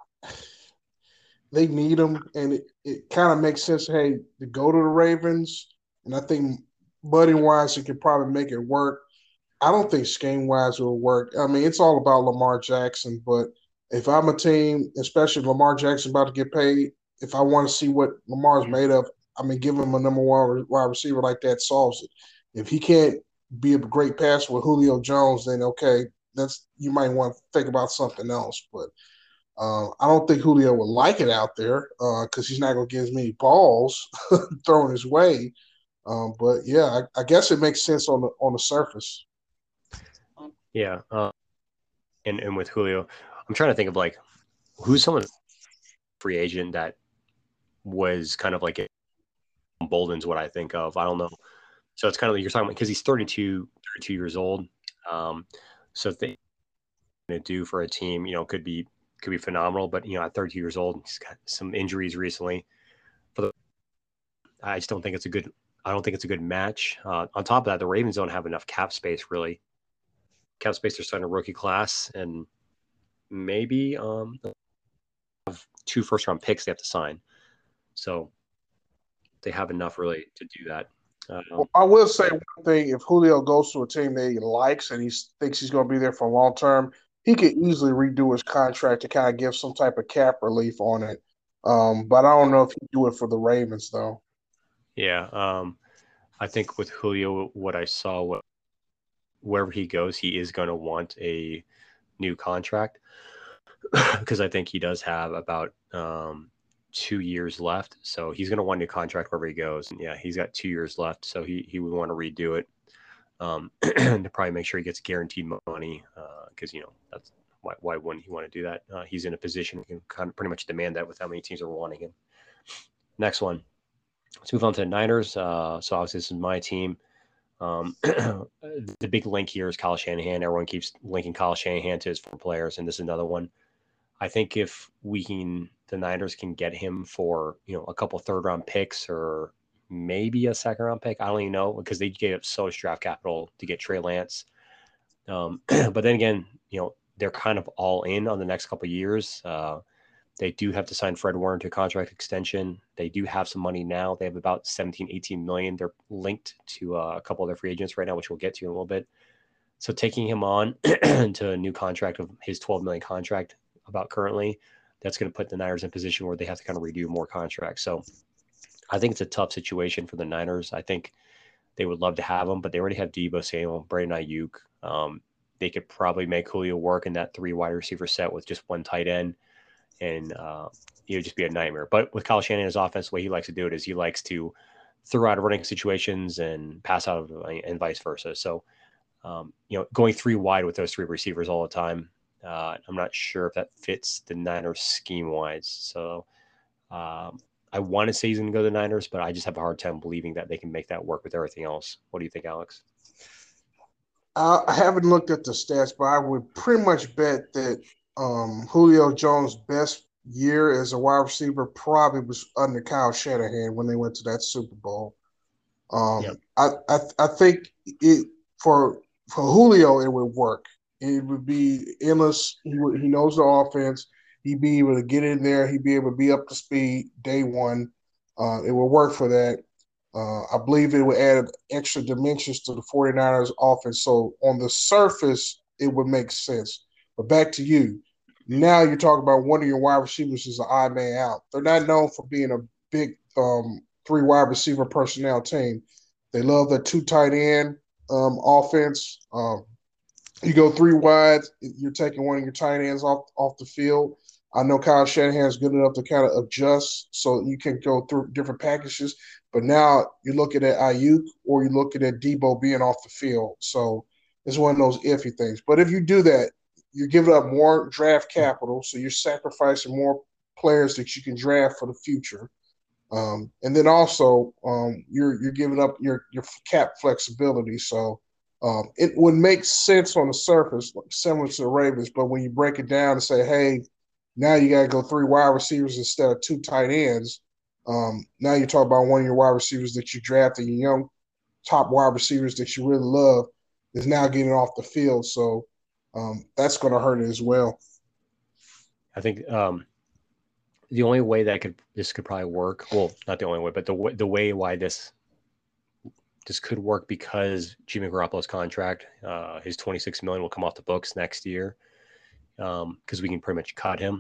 they need him, and it kind of makes sense. Hey, to go to the Ravens, and I think money wise, it could probably make it work. I don't think scheme wise will work. I mean, it's all about Lamar Jackson, but if I'm a team, especially Lamar Jackson about to get paid, if I want to see what Lamar's made of, I mean, give him a number one wide receiver like that solves it. If he can't be a great passer with Julio Jones, then okay, that's you might want to think about something else. But I don't think Julio would like it out there because he's not going to get as many balls thrown his way. But yeah, I guess it makes sense on the surface. Yeah, and with Julio, I'm trying to think of like who's someone free agent that was kind of like emboldens what I think of. I don't know. So it's kind of like you're talking about because he's 32 years old. So things to do for a team, could be phenomenal. But at 32 years old, he's got some injuries recently. I just don't think it's a good I don't think it's a good match. On top of that, the Ravens don't have enough cap space, really. Cap space, they're starting a rookie class, and maybe have 2 first-round picks they have to sign. So they have enough, really, to do that. Well, I will say one thing: if Julio goes to a team that he likes and he thinks he's going to be there for long term, he could easily redo his contract to kind of give some type of cap relief on it. But I don't know if he'd do it for the Ravens though. Yeah, I think with Julio, what I saw, wherever he goes, he is going to want a new contract because I think he does have about 2 years left. So he's going to want a new contract wherever he goes. And yeah, he's got 2 years left. So he would want to redo it to probably make sure he gets guaranteed money because, that's why wouldn't he want to do that? He's in a position he can kind of pretty much demand that with how many teams are wanting him. Next one. Let's move on to the Niners. So obviously this is my team. The big link here is Kyle Shanahan. Everyone keeps linking Kyle Shanahan to his former players, and this is another one. I think if the Niners can get him for a couple third-round picks or maybe a second-round pick. I don't even know because they gave up so much draft capital to get Trey Lance. But then again, they're kind of all in on the next couple of years. They do have to sign Fred Warner to a contract extension. They do have some money now. They have about 17, 18 million. They're linked to a couple of their free agents right now, which we'll get to in a little bit. So taking him on to a new contract of his 12 million contract about currently, that's going to put the Niners in a position where they have to kind of redo more contracts. So I think it's a tough situation for the Niners. I think they would love to have him, but they already have Deebo Samuel, Brandon Ayuk. They could probably make Julio work in that 3 wide receiver set with just 1 tight end. And it would just be a nightmare. But with Kyle Shanahan's offense, the way he likes to do it is he likes to throw out running situations and pass out and vice versa. So, going 3 wide with those 3 receivers all the time, I'm not sure if that fits the Niners scheme-wise. So I want to say he's going to go to the Niners, but I just have a hard time believing that they can make that work with everything else. What do you think, Alex? I haven't looked at the stats, but I would pretty much bet that Julio Jones' best year as a wide receiver probably was under Kyle Shanahan when they went to that Super Bowl. Yep. I think it for Julio it would work. It would be endless. He knows the offense. He'd be able to get in there. He'd be able to be up to speed day one. It would work for that. I believe it would add extra dimensions to the 49ers offense. So on the surface, it would make sense. But back to you. Now you're talking about one of your wide receivers is an odd man out. They're not known for being a big 3 wide receiver personnel team. They love the 2 tight end offense. You go 3 wide, you're taking one of your tight ends off the field. I know Kyle Shanahan is good enough to kind of adjust so you can go through different packages. But now you're looking at Ayuk or you're looking at Deebo being off the field. So it's one of those iffy things. But if you do that, you're giving up more draft capital, so you're sacrificing more players that you can draft for the future. And then also you're giving up your cap flexibility. So it would make sense on the surface, similar to the Ravens. But when you break it down and say, hey, now you got to go 3 wide receivers instead of 2 tight ends. Now you're talking about one of your wide receivers that you drafted, your young top wide receivers that you really love, is now getting off the field. So that's going to hurt it as well. I think the only way that this could probably work, well, not the only way, but the way why this could work because Jimmy Garoppolo's contract, his $26 million will come off the books next year because we can pretty much cut him.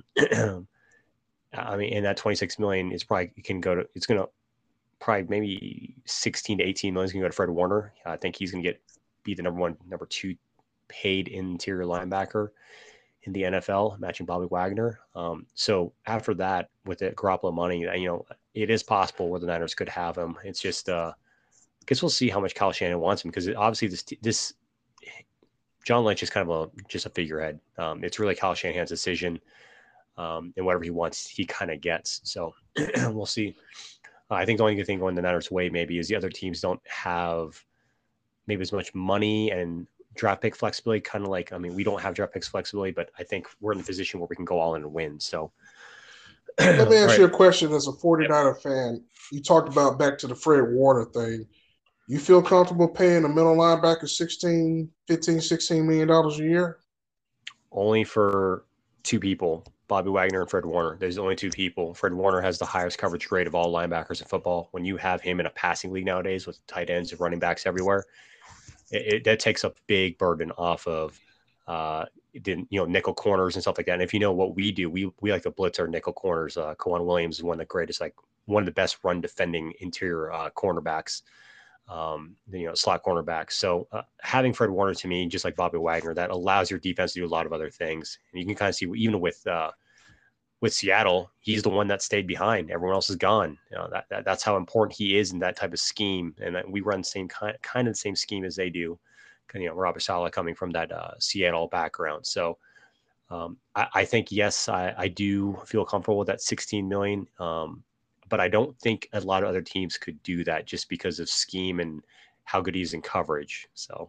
I mean, and that 26 million is probably it's going to probably maybe 16 to 18 million is going to go to Fred Warner. I think he's going to be the number 2 paid interior linebacker in the NFL, matching Bobby Wagner. So after that, with the Garoppolo money, it is possible where the Niners could have him. It's just, I guess we'll see how much Kyle Shanahan wants him because obviously this John Lynch is kind of just a figurehead. It's really Kyle Shanahan's decision. And whatever he wants, he kind of gets. So we'll see. I think the only good thing going the Niners' way maybe is the other teams don't have maybe as much money and draft pick flexibility. Kind of like, I mean, we don't have draft picks flexibility, but I think we're in the position where we can go all in and win. So Let me All ask right. you a question as a Yep. 49er fan. You talked about back to the Fred Warner thing. You feel comfortable paying a middle linebacker 16, 15, $16 million a year? Only for two people, Bobby Wagner and Fred Warner. There's only two people. Fred Warner has the highest coverage grade of all linebackers in football. When you have him in a passing league nowadays with tight ends and running backs everywhere, that takes a big burden off of nickel corners and stuff like that. And if you know what we do, we like to blitz our nickel corners. Kawhi Williams is one of the greatest, like one of the best run defending interior cornerbacks, slot cornerbacks. So having Fred Warner to me, just like Bobby Wagner, that allows your defense to do a lot of other things. And you can kind of see even with Seattle, he's the one that stayed behind. Everyone else is gone. That's how important he is in that type of scheme. And we run the same kind of the same scheme as they do. Robert Saleh coming from that Seattle background. So I think, yes, I do feel comfortable with that 16 million. But I don't think a lot of other teams could do that just because of scheme and how good he is in coverage. So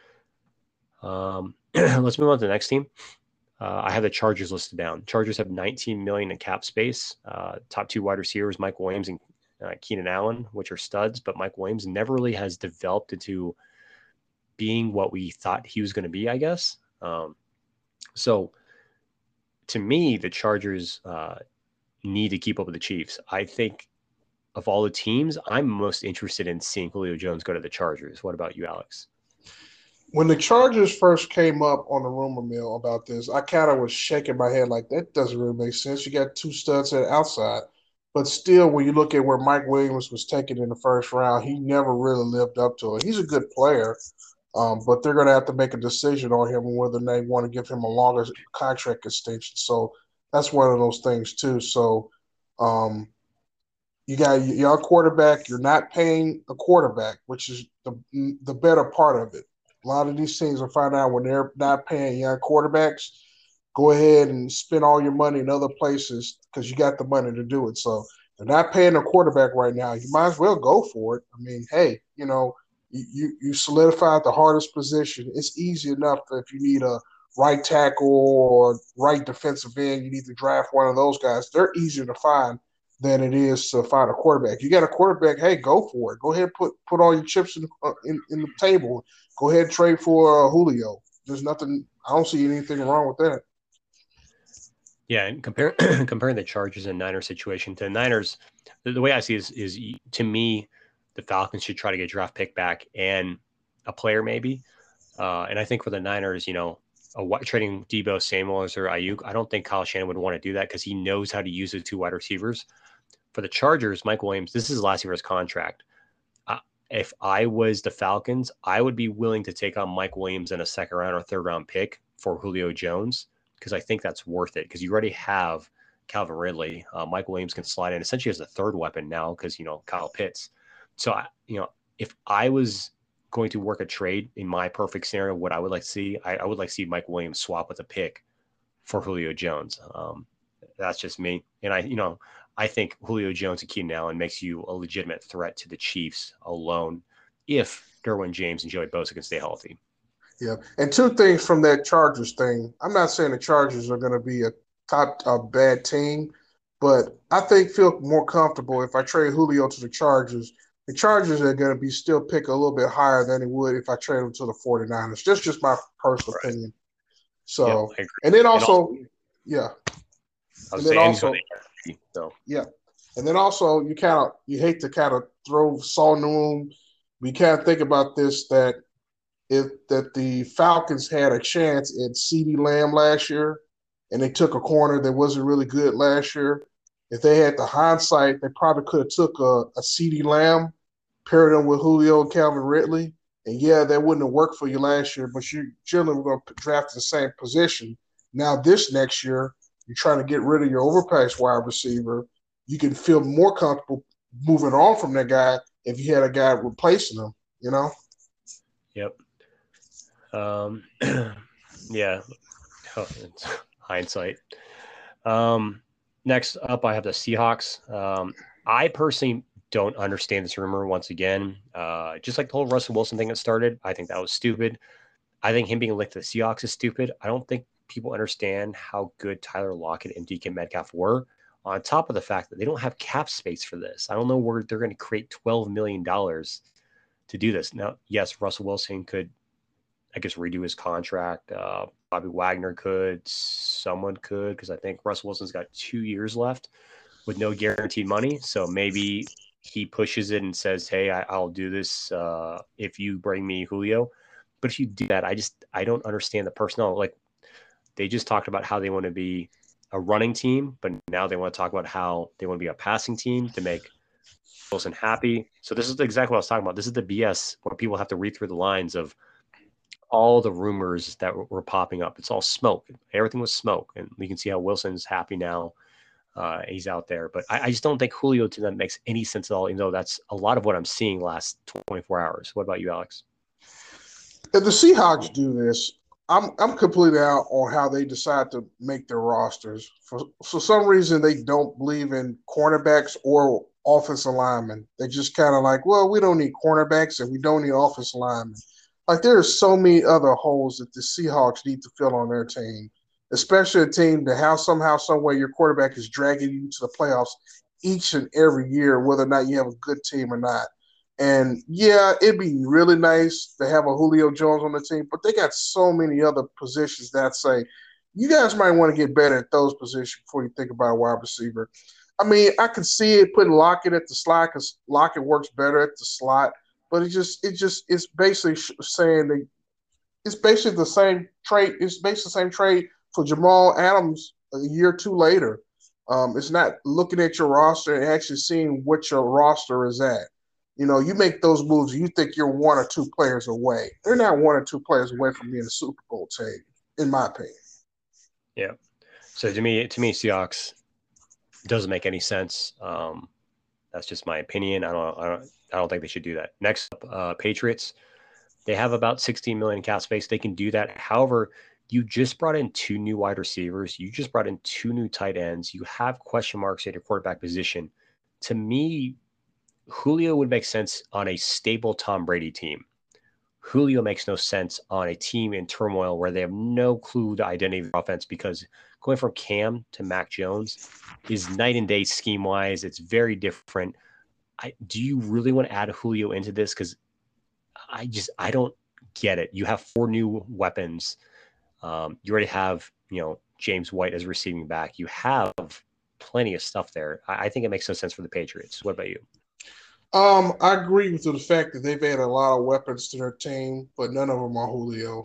let's move on to the next team. I have the Chargers listed down. Chargers have 19 million in cap space. Top two wide receivers, Mike Williams and Keenan Allen, which are studs, but Mike Williams never really has developed into being what we thought he was going to be, I guess. So to me, the Chargers need to keep up with the Chiefs. I think of all the teams, I'm most interested in seeing Julio Jones go to the Chargers. What about you, Alex? When the Chargers first came up on the rumor mill about this, I kind of was shaking my head like that doesn't really make sense. You got two studs at outside, but still, when you look at where Mike Williams was taken in the first round, he never really lived up to it. He's a good player, but they're going to have to make a decision on him and whether they want to give him a longer contract extension. So that's one of those things too. So um, you got your quarterback. You're not paying a quarterback, which is the better part of it. A lot of these teams will find out when they're not paying young quarterbacks. Go ahead and spend all your money in other places because you got the money to do it. So they're not paying a quarterback right now. You might as well go for it. I mean, hey, you solidified the hardest position. It's easy enough if you need a right tackle or right defensive end, you need to draft one of those guys. They're easier to find than it is to find a quarterback. You got a quarterback, hey, go for it. Go ahead, and put all your chips in the table. Go ahead, and trade for Julio. There's nothing. I don't see anything wrong with that. Yeah, and comparing the Chargers and Niners situation to the Niners, the way I see it is to me, the Falcons should try to get a draft pick back and a player maybe. And I think for the Niners, trading Debo Samuels or Ayuk, I don't think Kyle Shanahan would want to do that because he knows how to use the two wide receivers. For the Chargers, Mike Williams, this is his last year of his contract. If I was the Falcons, I would be willing to take on Mike Williams in a second round or third round pick for Julio Jones because I think that's worth it because you already have Calvin Ridley. Mike Williams can slide in essentially as a third weapon now because, Kyle Pitts. So, if I was going to work a trade in my perfect scenario, what I would like to see, I would like to see Mike Williams swap with a pick for Julio Jones. That's just me. And I think Julio Jones and Keenan Allen makes you a legitimate threat to the Chiefs alone if Derwin James and Joey Bosa can stay healthy. Yeah. And two things from that Chargers thing. I'm not saying the Chargers are going to be a bad team, but I think feel more comfortable if I trade Julio to the Chargers. The Chargers are going to be still pick a little bit higher than they would if I trade them to the 49ers. That's just my personal Right. opinion. Yep, So, I agree. and then And also, also, yeah. I And was then saying he's going also, to so yeah. And then also, you hate to kind of throw salt in the wound. We kind of think about this that the Falcons had a chance at CeeDee Lamb last year, and they took a corner that wasn't really good last year. If they had the hindsight, they probably could have took a CeeDee Lamb, paired him with Julio and Calvin Ridley, and yeah, that wouldn't have worked for you last year. But you generally were going to draft the same position. Now this next year, you're trying to get rid of your overpriced wide receiver. You can feel more comfortable moving on from that guy if you had a guy replacing him. You know. yep. Yeah, it's hindsight. Next up, I have the Seahawks. I personally don't understand this rumor once again. Just like the whole Russell Wilson thing that started, I think that was stupid. I think him being linked to the Seahawks is stupid. I don't think people understand how good Tyler Lockett and DK Metcalf were. on top of the fact that they don't have cap space for this. I don't know where they're going to create $12 million to do this. Now, yes, Russell Wilson could, I guess, redo his contract. Bobby Wagner could, someone could, because I think Russell Wilson's got 2 years left with no guaranteed money. So maybe he pushes it and says, "Hey, I'll do this if you bring me Julio." But if you do that, I don't understand the personnel. Like they just talked about how they want to be a running team, but now they want to talk about how they want to be a passing team to make Wilson happy. So this is exactly what I was talking about. This is the BS where people have to read through the lines of all the rumors that were popping up. It's all smoke. Everything was smoke, and we can see how Wilson's happy now. He's out there, but I just don't think Julio to them makes any sense at all. Even though that's a lot of what I'm seeing last 24 hours. What about you, Alex? If the Seahawks do this, I'm completely out on how they decide to make their rosters. For some reason, they don't believe in cornerbacks or offensive linemen. They just kind of like, well, we don't need cornerbacks and we don't need offensive linemen. Like there are so many other holes that the Seahawks need to fill on their team, especially a team that how somehow, some way your quarterback is dragging you to the playoffs each and every year, whether or not you have a good team or not. And yeah, it'd be really nice to have a Julio Jones on the team, but they got so many other positions that say you guys might want to get better at those positions before you think about a wide receiver. I mean, I could see it putting Lockett at the slot because Lockett works better at the slot, but it's basically saying that it's basically the same trade. It's basically the same trade for Jamal Adams a year or two later. It's not looking at your roster and actually seeing what your roster is at. You know, you make those moves, you think you're one or two players away. They're not one or two players away from being a Super Bowl team, in my opinion. Yeah. So to me, Seahawks doesn't make any sense. That's just my opinion. I don't think they should do that. Next up, Patriots. They have about 16 million cap space. They can do that. However, you just brought in two new wide receivers. You just brought in two new tight ends. You have question marks at your quarterback position. To me, Julio would make sense on a stable Tom Brady team. Julio makes no sense on a team in turmoil where they have no clue the identity of the offense because going from Cam to Mac Jones is night and day scheme wise. It's very different. Do you really want to add Julio into this? Because I don't get it. You have four new weapons. You already have James White as receiving back. You have plenty of stuff there. I think it makes no sense for the Patriots. What about you? I agree with the fact that they've added a lot of weapons to their team, but none of them are Julio.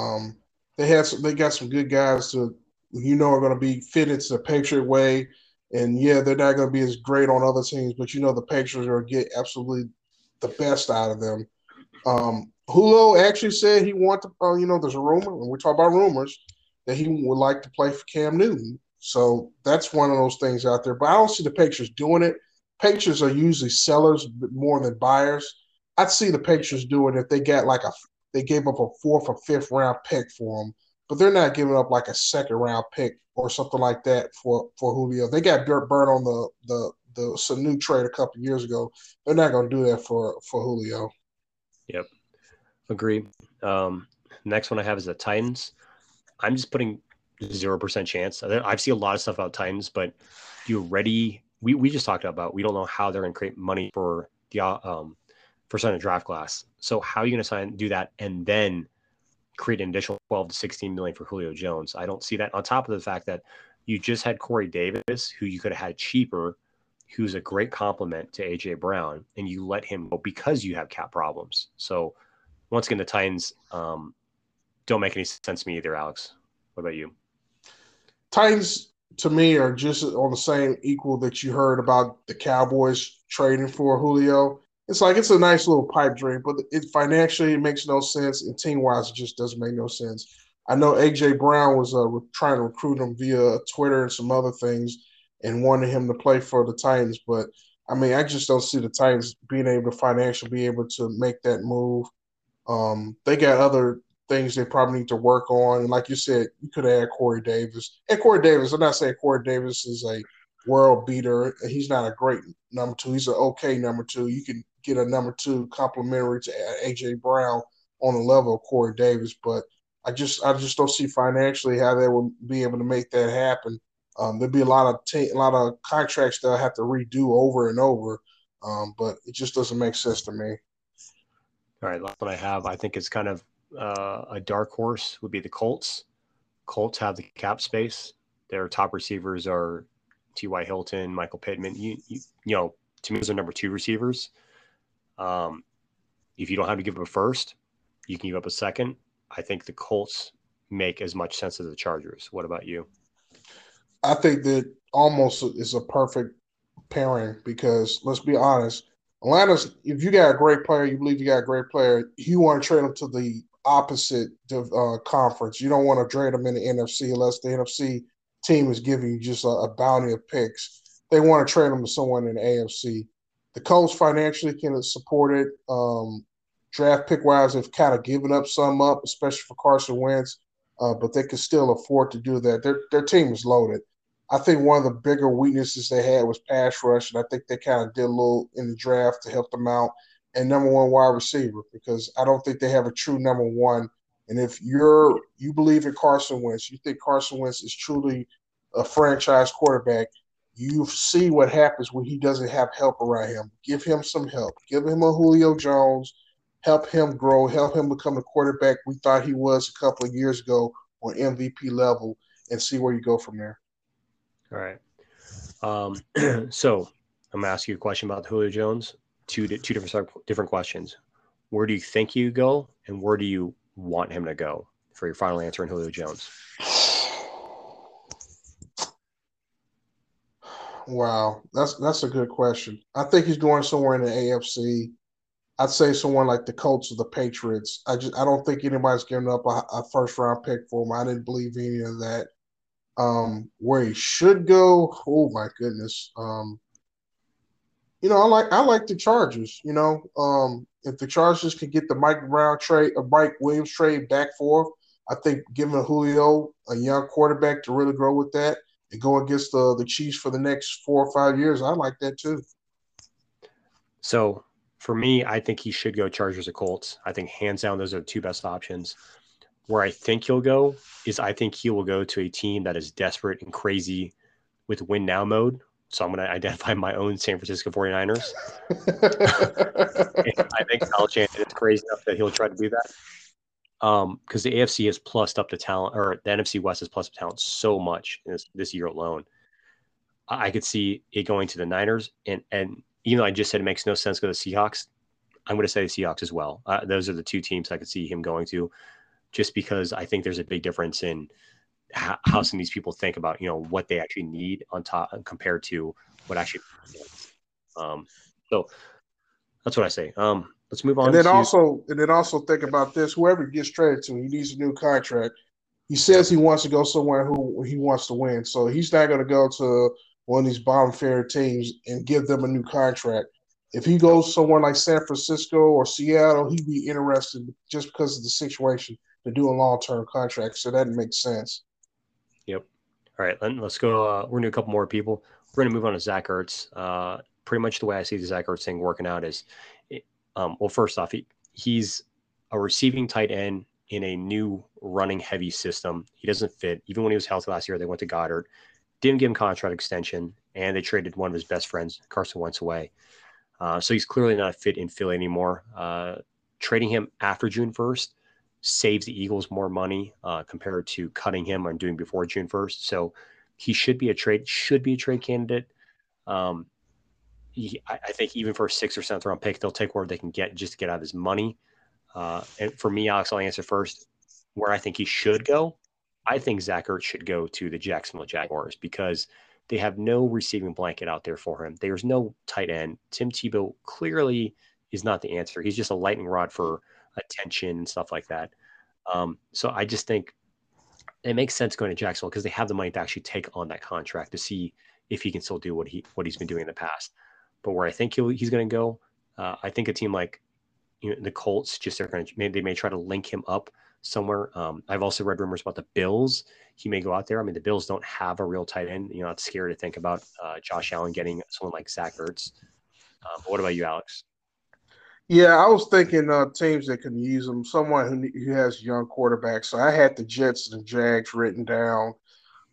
They got some good guys to are going to be fitted to the Patriot way, and yeah, they're not going to be as great on other teams, but the Patriots are going to get absolutely the best out of them. Julio actually said he wanted to, there's a rumor, and we talk about rumors, that he would like to play for Cam Newton. So that's one of those things out there. But I don't see the Patriots doing it. Patriots are usually sellers more than buyers. I'd see the Patriots doing it if they got they gave up a fourth or fifth round pick for him, but they're not giving up like a second round pick or something like that for Julio. They got dirt burn on the Sanu trade a couple of years ago. They're not going to do that for Julio. Yep, agree. Next one I have is the Titans. I'm just putting 0% chance. I've seen a lot of stuff about Titans, but you ready? We just talked about we don't know how they're going to create money for the for signing a draft class. So how are you going to do that and then create an additional 12 to 16 million for Julio Jones? I don't see that. On top of the fact that you just had Corey Davis, who you could have had cheaper, who's a great compliment to AJ Brown, and you let him go because you have cap problems. So once again, the Titans don't make any sense to me either, Alex. What about you? Titans to me are just on the same equal that you heard about the Cowboys trading for Julio. It's like it's a nice little pipe dream, but it financially it makes no sense, and team wise it just doesn't make no sense. I know AJ Brown was trying to recruit him via Twitter and some other things, and wanted him to play for the Titans. But I mean, I just don't see the Titans being able to financially be able to make that move. They got other things they probably need to work on. And like you said, you could add Corey Davis. And Corey Davis, I'm not saying Corey Davis is a world beater. He's not a great number two. He's an okay number two. You can get a number two complimentary to AJ Brown on the level of Corey Davis, but I just don't see financially how they would be able to make that happen. There'd be a lot of contracts they'll have to redo over and over, but it just doesn't make sense to me. All right, last one I have, I think it's kind of a dark horse would be the Colts. Colts have the cap space. Their top receivers are T.Y. Hilton, Michael Pittman. You know, to me, those are number two receivers. Um, if you don't have to give up a first, you can give up a second. I think the Colts make as much sense as the Chargers. What about you? I think that almost is a perfect pairing because let's be honest, Atlanta's if you got a great player, you believe you got a great player, you want to trade them to the opposite conference. You don't want to trade them in the NFC unless the NFC team is giving you just a bounty of picks. They want to trade them to someone in the AFC. The Colts financially can support it. Draft pick wise, they've kind of given up some up, especially for Carson Wentz, but they can still afford to do that. Their team is loaded. I think one of the bigger weaknesses they had was pass rush, and I think they kind of did a little in the draft to help them out. And number one wide receiver, because I don't think they have a true number one. And if you believe in Carson Wentz, you think Carson Wentz is truly a franchise quarterback, you see what happens when he doesn't have help around him. Give him some help. Give him a Julio Jones. Help him grow. Help him become the quarterback we thought he was a couple of years ago on MVP level, and see where you go from there. All right. So I'm gonna ask you a question about Julio Jones. Two different questions. Where do you think you go, and where do you want him to go for your final answer on Julio Jones? Wow, that's a good question. I think he's going somewhere in the AFC. I'd say someone like the Colts or the Patriots. I don't think anybody's giving up a first round pick for him. I didn't believe any of that. Where he should go, oh my goodness. I like the Chargers. If the Chargers could get the Mike Brown trade, or Mike Williams trade back for, I think giving Julio a young quarterback to really grow with that and go against the Chiefs for the next 4 or 5 years, I like that too. So for me, I think he should go Chargers or Colts. I think hands down those are the two best options. Where I think he'll go is I think he will go to a team that is desperate and crazy with win now mode. So I'm going to identify my own San Francisco 49ers. And I think Kyle Shanahan is crazy enough that he'll try to do that. Because the AFC has plussed up the talent, or the NFC West has plussed up talent so much in this year alone. I could see it going to the Niners, and even though I just said it makes no sense to go to the Seahawks, I'm going to say the Seahawks as well. Those are the two teams I could see him going to, just because I think there's a big difference in how some of these people think about what they actually need on top compared to what actually. So that's what I say. Let's move and on then to. also and then also think about this: whoever gets traded to, he needs a new contract. He Yep. says he wants to go somewhere who he wants to win, so he's not going to go to one of these bottom fair teams and give them a new contract. If he Yep. goes somewhere like San Francisco or Seattle, he'd be interested just because of the situation to do a long term contract. So that makes sense. Yep. All right, let's go. We're gonna do a couple more people. We're gonna move on to Zach Ertz. Pretty much the way I see the Zach Ertz thing working out is, well, first off, he's a receiving tight end in a new running heavy system. He doesn't fit. Even when he was healthy last year, they went to Goddard, didn't give him contract extension, and they traded one of his best friends, Carson Wentz, away. So he's clearly not fit in Philly anymore. Trading him after June 1st saves the Eagles more money compared to cutting him or doing before June 1st. So he should be a trade candidate. Um, I think even for a 6th or 7th round pick, they'll take where they can get just to get out of his money. And for me, Alex, I'll answer first. Where I think he should go, I think Zach Ertz should go to the Jacksonville Jaguars because they have no receiving blanket out there for him. There's no tight end. Tim Tebow clearly is not the answer. He's just a lightning rod for attention and stuff like that. So I just think it makes sense going to Jacksonville because they have the money to actually take on that contract to see if he can still do what he's been doing in the past. But where I think he's going to go, I think a team like the Colts, just they may try to link him up somewhere. I've also read rumors about the Bills. He may go out there. I mean, the Bills don't have a real tight end. Not scary to think about Josh Allen getting someone like Zach Ertz. But what about you, Alex? Yeah, I was thinking teams that can use him, someone who has young quarterbacks. So I had the Jets and the Jags written down.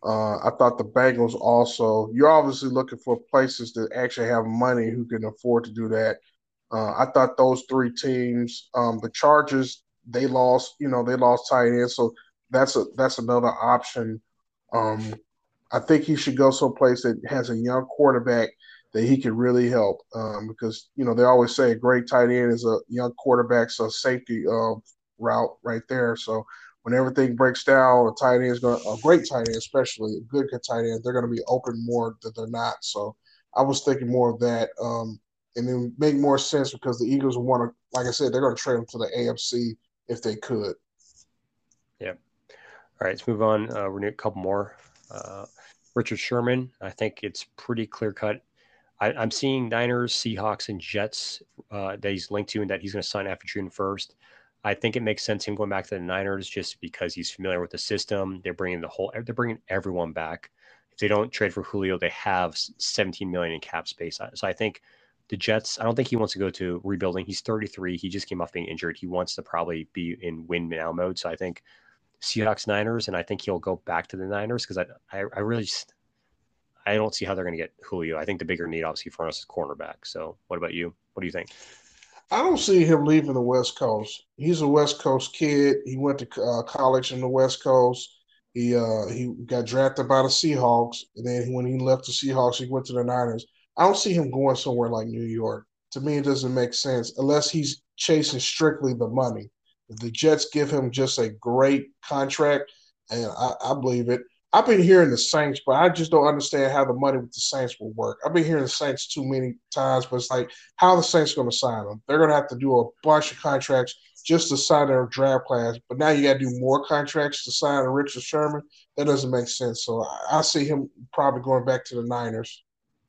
I thought the Bengals also. You're obviously looking for places that actually have money who can afford to do that. I thought those three teams, the Chargers, they lost. They lost tight end, so that's another option. Um, I think he should go someplace that has a young quarterback that he can really help. Because they always say a great tight end is a young quarterback's a safety route right there. So when everything breaks down, a great tight end, especially a good tight end, they're going to be open more than they're not. So I was thinking more of that. And it would make more sense because the Eagles want to, like I said, they're going to trade him to the AFC if they could. Yeah. All right, let's move on. We're going to a couple more. Uh, Richard Sherman, I think it's pretty clear cut. I'm seeing Niners, Seahawks, and Jets that he's linked to and that he's going to sign after June 1st. I think it makes sense him going back to the Niners just because he's familiar with the system. They're bringing everyone back. If they don't trade for Julio, they have 17 million in cap space. So I think the Jets. I don't think he wants to go to rebuilding. He's 33. He just came off being injured. He wants to probably be in win now mode. So I think Seahawks Niners, and I think he'll go back to the Niners because I really just I don't see how they're going to get Julio. I think the bigger need, obviously, for us is cornerback. So, what about you? What do you think? I don't see him leaving the West Coast. He's a West Coast kid. He went to college in the West Coast. He got drafted by the Seahawks, and then when he left the Seahawks, he went to the Niners. I don't see him going somewhere like New York. To me, it doesn't make sense unless he's chasing strictly the money. If the Jets give him just a great contract, and I believe it. I've been hearing the Saints, but I just don't understand how the money with the Saints will work. I've been hearing the Saints too many times, but it's like, how are the Saints going to sign them? They're going to have to do a bunch of contracts just to sign their draft class. But now you got to do more contracts to sign a Richard Sherman. That doesn't make sense. So I see him probably going back to the Niners.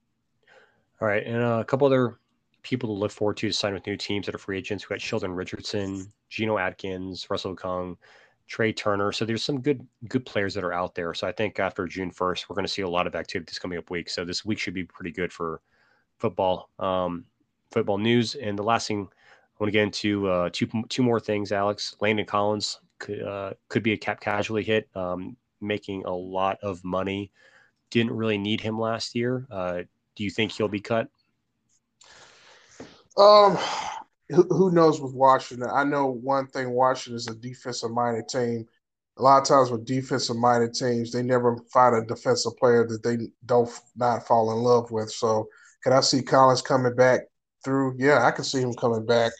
All right, and a couple other people to look forward to sign with new teams that are free agents. We got Sheldon Richardson, Geno Atkins, Russell Kong, Trey Turner. So there's some good players that are out there. So I think after June 1st, we're going to see a lot of activity this coming up week. So this week should be pretty good for football, football news. And the last thing I want to get into two more things. Alex Landon Collins could be a cap casualty hit, making a lot of money. Didn't really need him last year. Do you think he'll be cut? Um, who knows with Washington? I know one thing: Washington is a defensive-minded team. A lot of times with defensive-minded teams, they never find a defensive player that they don't not fall in love with. So, can I see Collins coming back through? Yeah, I can see him coming back.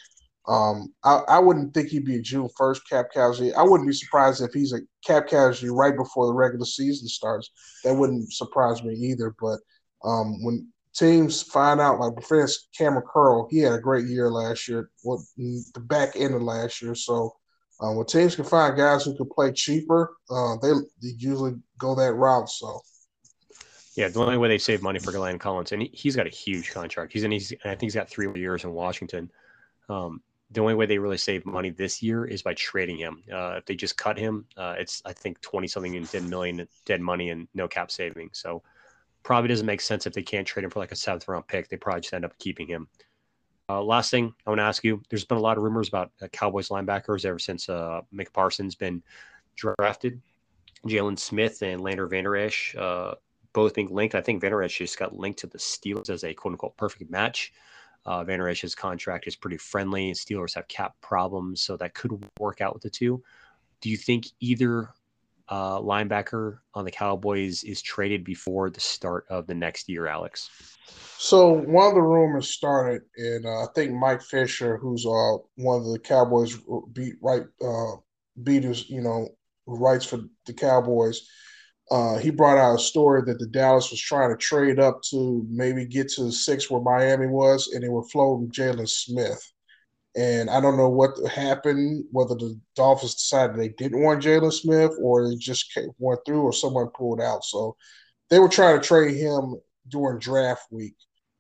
I wouldn't think he'd be a June 1st cap casualty. I wouldn't be surprised if he's a cap casualty right before the regular season starts. That wouldn't surprise me either. But when teams find out, like for instance, Cameron Curl, he had a great year last year, the back end of last year. So when teams can find guys who can play cheaper, they usually go that route. So Yeah, the only way they save money for Landon Collins, and he's got a huge contract. I think he's got 3 years in Washington. The only way they really save money this year is by trading him. If they just cut him, it's I think 20 something in dead million dead money and no cap saving. So probably doesn't make sense if they can't trade him for like a 7th round pick. They probably just end up keeping him. Last thing I want to ask you: there's been a lot of rumors about Cowboys linebackers ever since Micah Parsons been drafted. Jalen Smith and Lander Vander Esch both being linked. I think Vander Esch just got linked to the Steelers as a quote unquote perfect match. Vander Esch's contract is pretty friendly. Steelers have cap problems, so that could work out with the two. Do you think either linebacker on the Cowboys is traded before the start of the next year, Alex? So one of the rumors started, and I think Mike Fisher, who's one of the Cowboys beaters, who writes for the Cowboys, he brought out a story that the Dallas was trying to trade up to maybe get to the 6 where Miami was, and they were floating Jalen Smith. And I don't know what happened, whether the Dolphins decided they didn't want Jalen Smith or it just went through or someone pulled out. So they were trying to trade him during draft week.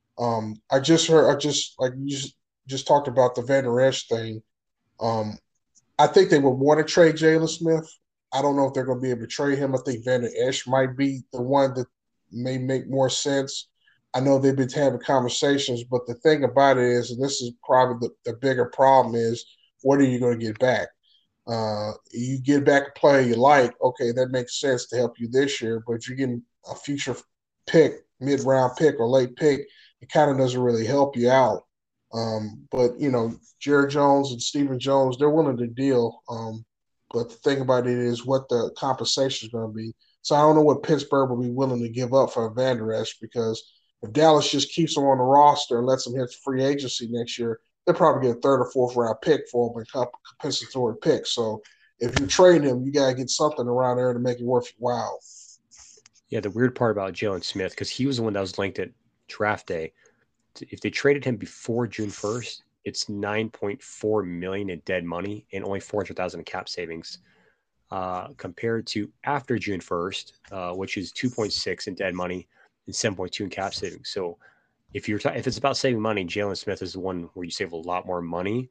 I just like you just talked about the Van Der Esch thing. Um, I think they would want to trade Jalen Smith. I don't know if they're going to be able to trade him. I think Van Der Esch might be the one that may make more sense. I know they've been having conversations, but the thing about it is, and this is probably the bigger problem is, what are you going to get back? You get back a player you like, okay, that makes sense to help you this year. But you're getting a future pick, mid-round pick or late pick, it kind of doesn't really help you out. But Jerry Jones and Stephen Jones, they're willing to deal. But the thing about it is what the compensation is going to be. So I don't know what Pittsburgh will be willing to give up for Van Der Esch, because if Dallas just keeps him on the roster and lets him hit free agency next year, they'll probably get a third or fourth round pick for him and compensatory pick. So if you trade him, you gotta get something around there to make it worthwhile. Yeah, the weird part about Jalen Smith, because he was the one that was linked at draft day. If they traded him before June 1st, it's 9.4 million in dead money and only 400,000 in cap savings. Compared to after June 1st, which is 2.6 in dead money and 7.2 in cap savings. So if it's about saving money, Jalen Smith is the one where you save a lot more money.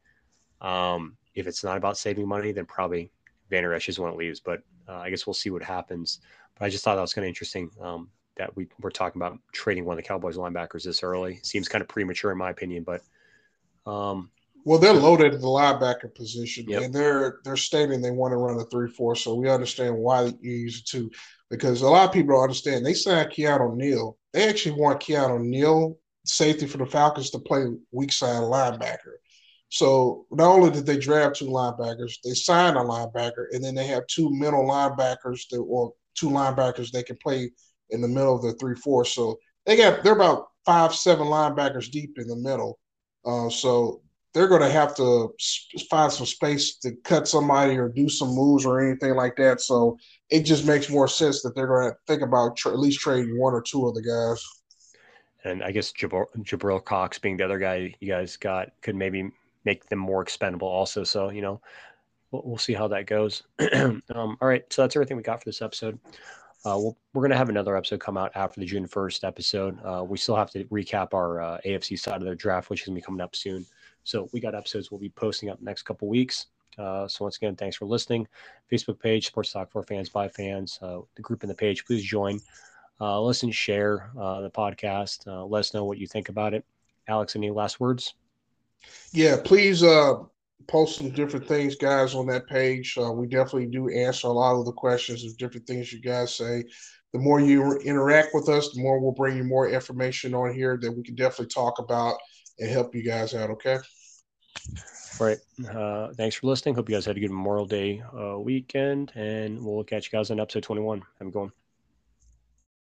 If it's not about saving money, then probably Van Der Esch is one that leaves. But I guess we'll see what happens. But I just thought that was kind of interesting that we're talking about trading one of the Cowboys linebackers this early. Seems kind of premature in my opinion, but well, they're loaded at the linebacker position, yep. and they're stating they want to run a 3-4. So we understand why you use it too, because a lot of people don't understand. They signed Keanu Neal. They actually want Keanu Neal, safety for the Falcons, to play weak side linebacker. So not only did they draft two linebackers, they signed a linebacker, and then they have two middle linebackers or two linebackers they can play in the middle of the 3-4. So they're about 5-7 linebackers deep in the middle. So they're going to have to find some space to cut somebody or do some moves or anything like that. So it just makes more sense that they're going to think about at least trading one or two of the guys. And I guess Jabril Cox being the other guy you guys got could maybe make them more expendable also. So, we'll see how that goes. All right. So that's everything we got for this episode. We're going to have another episode come out after the June 1st episode. We still have to recap our AFC side of the draft, which is going to be coming up soon. So we got episodes we'll be posting up the next couple weeks. So once again, thanks for listening. Facebook page, Sports Talk for Fans by Fans. The group in the page, please join. Listen, share the podcast. Let us know what you think about it. Alex, any last words? Yeah, please post some different things, guys, on that page. We definitely do answer a lot of the questions of different things you guys say. The more you interact with us, the more we'll bring you more information on here that we can definitely talk about and help you guys out, okay? All right. Thanks for listening. Hope you guys had a good Memorial Day weekend, and we'll catch you guys on episode 21. Have a good one.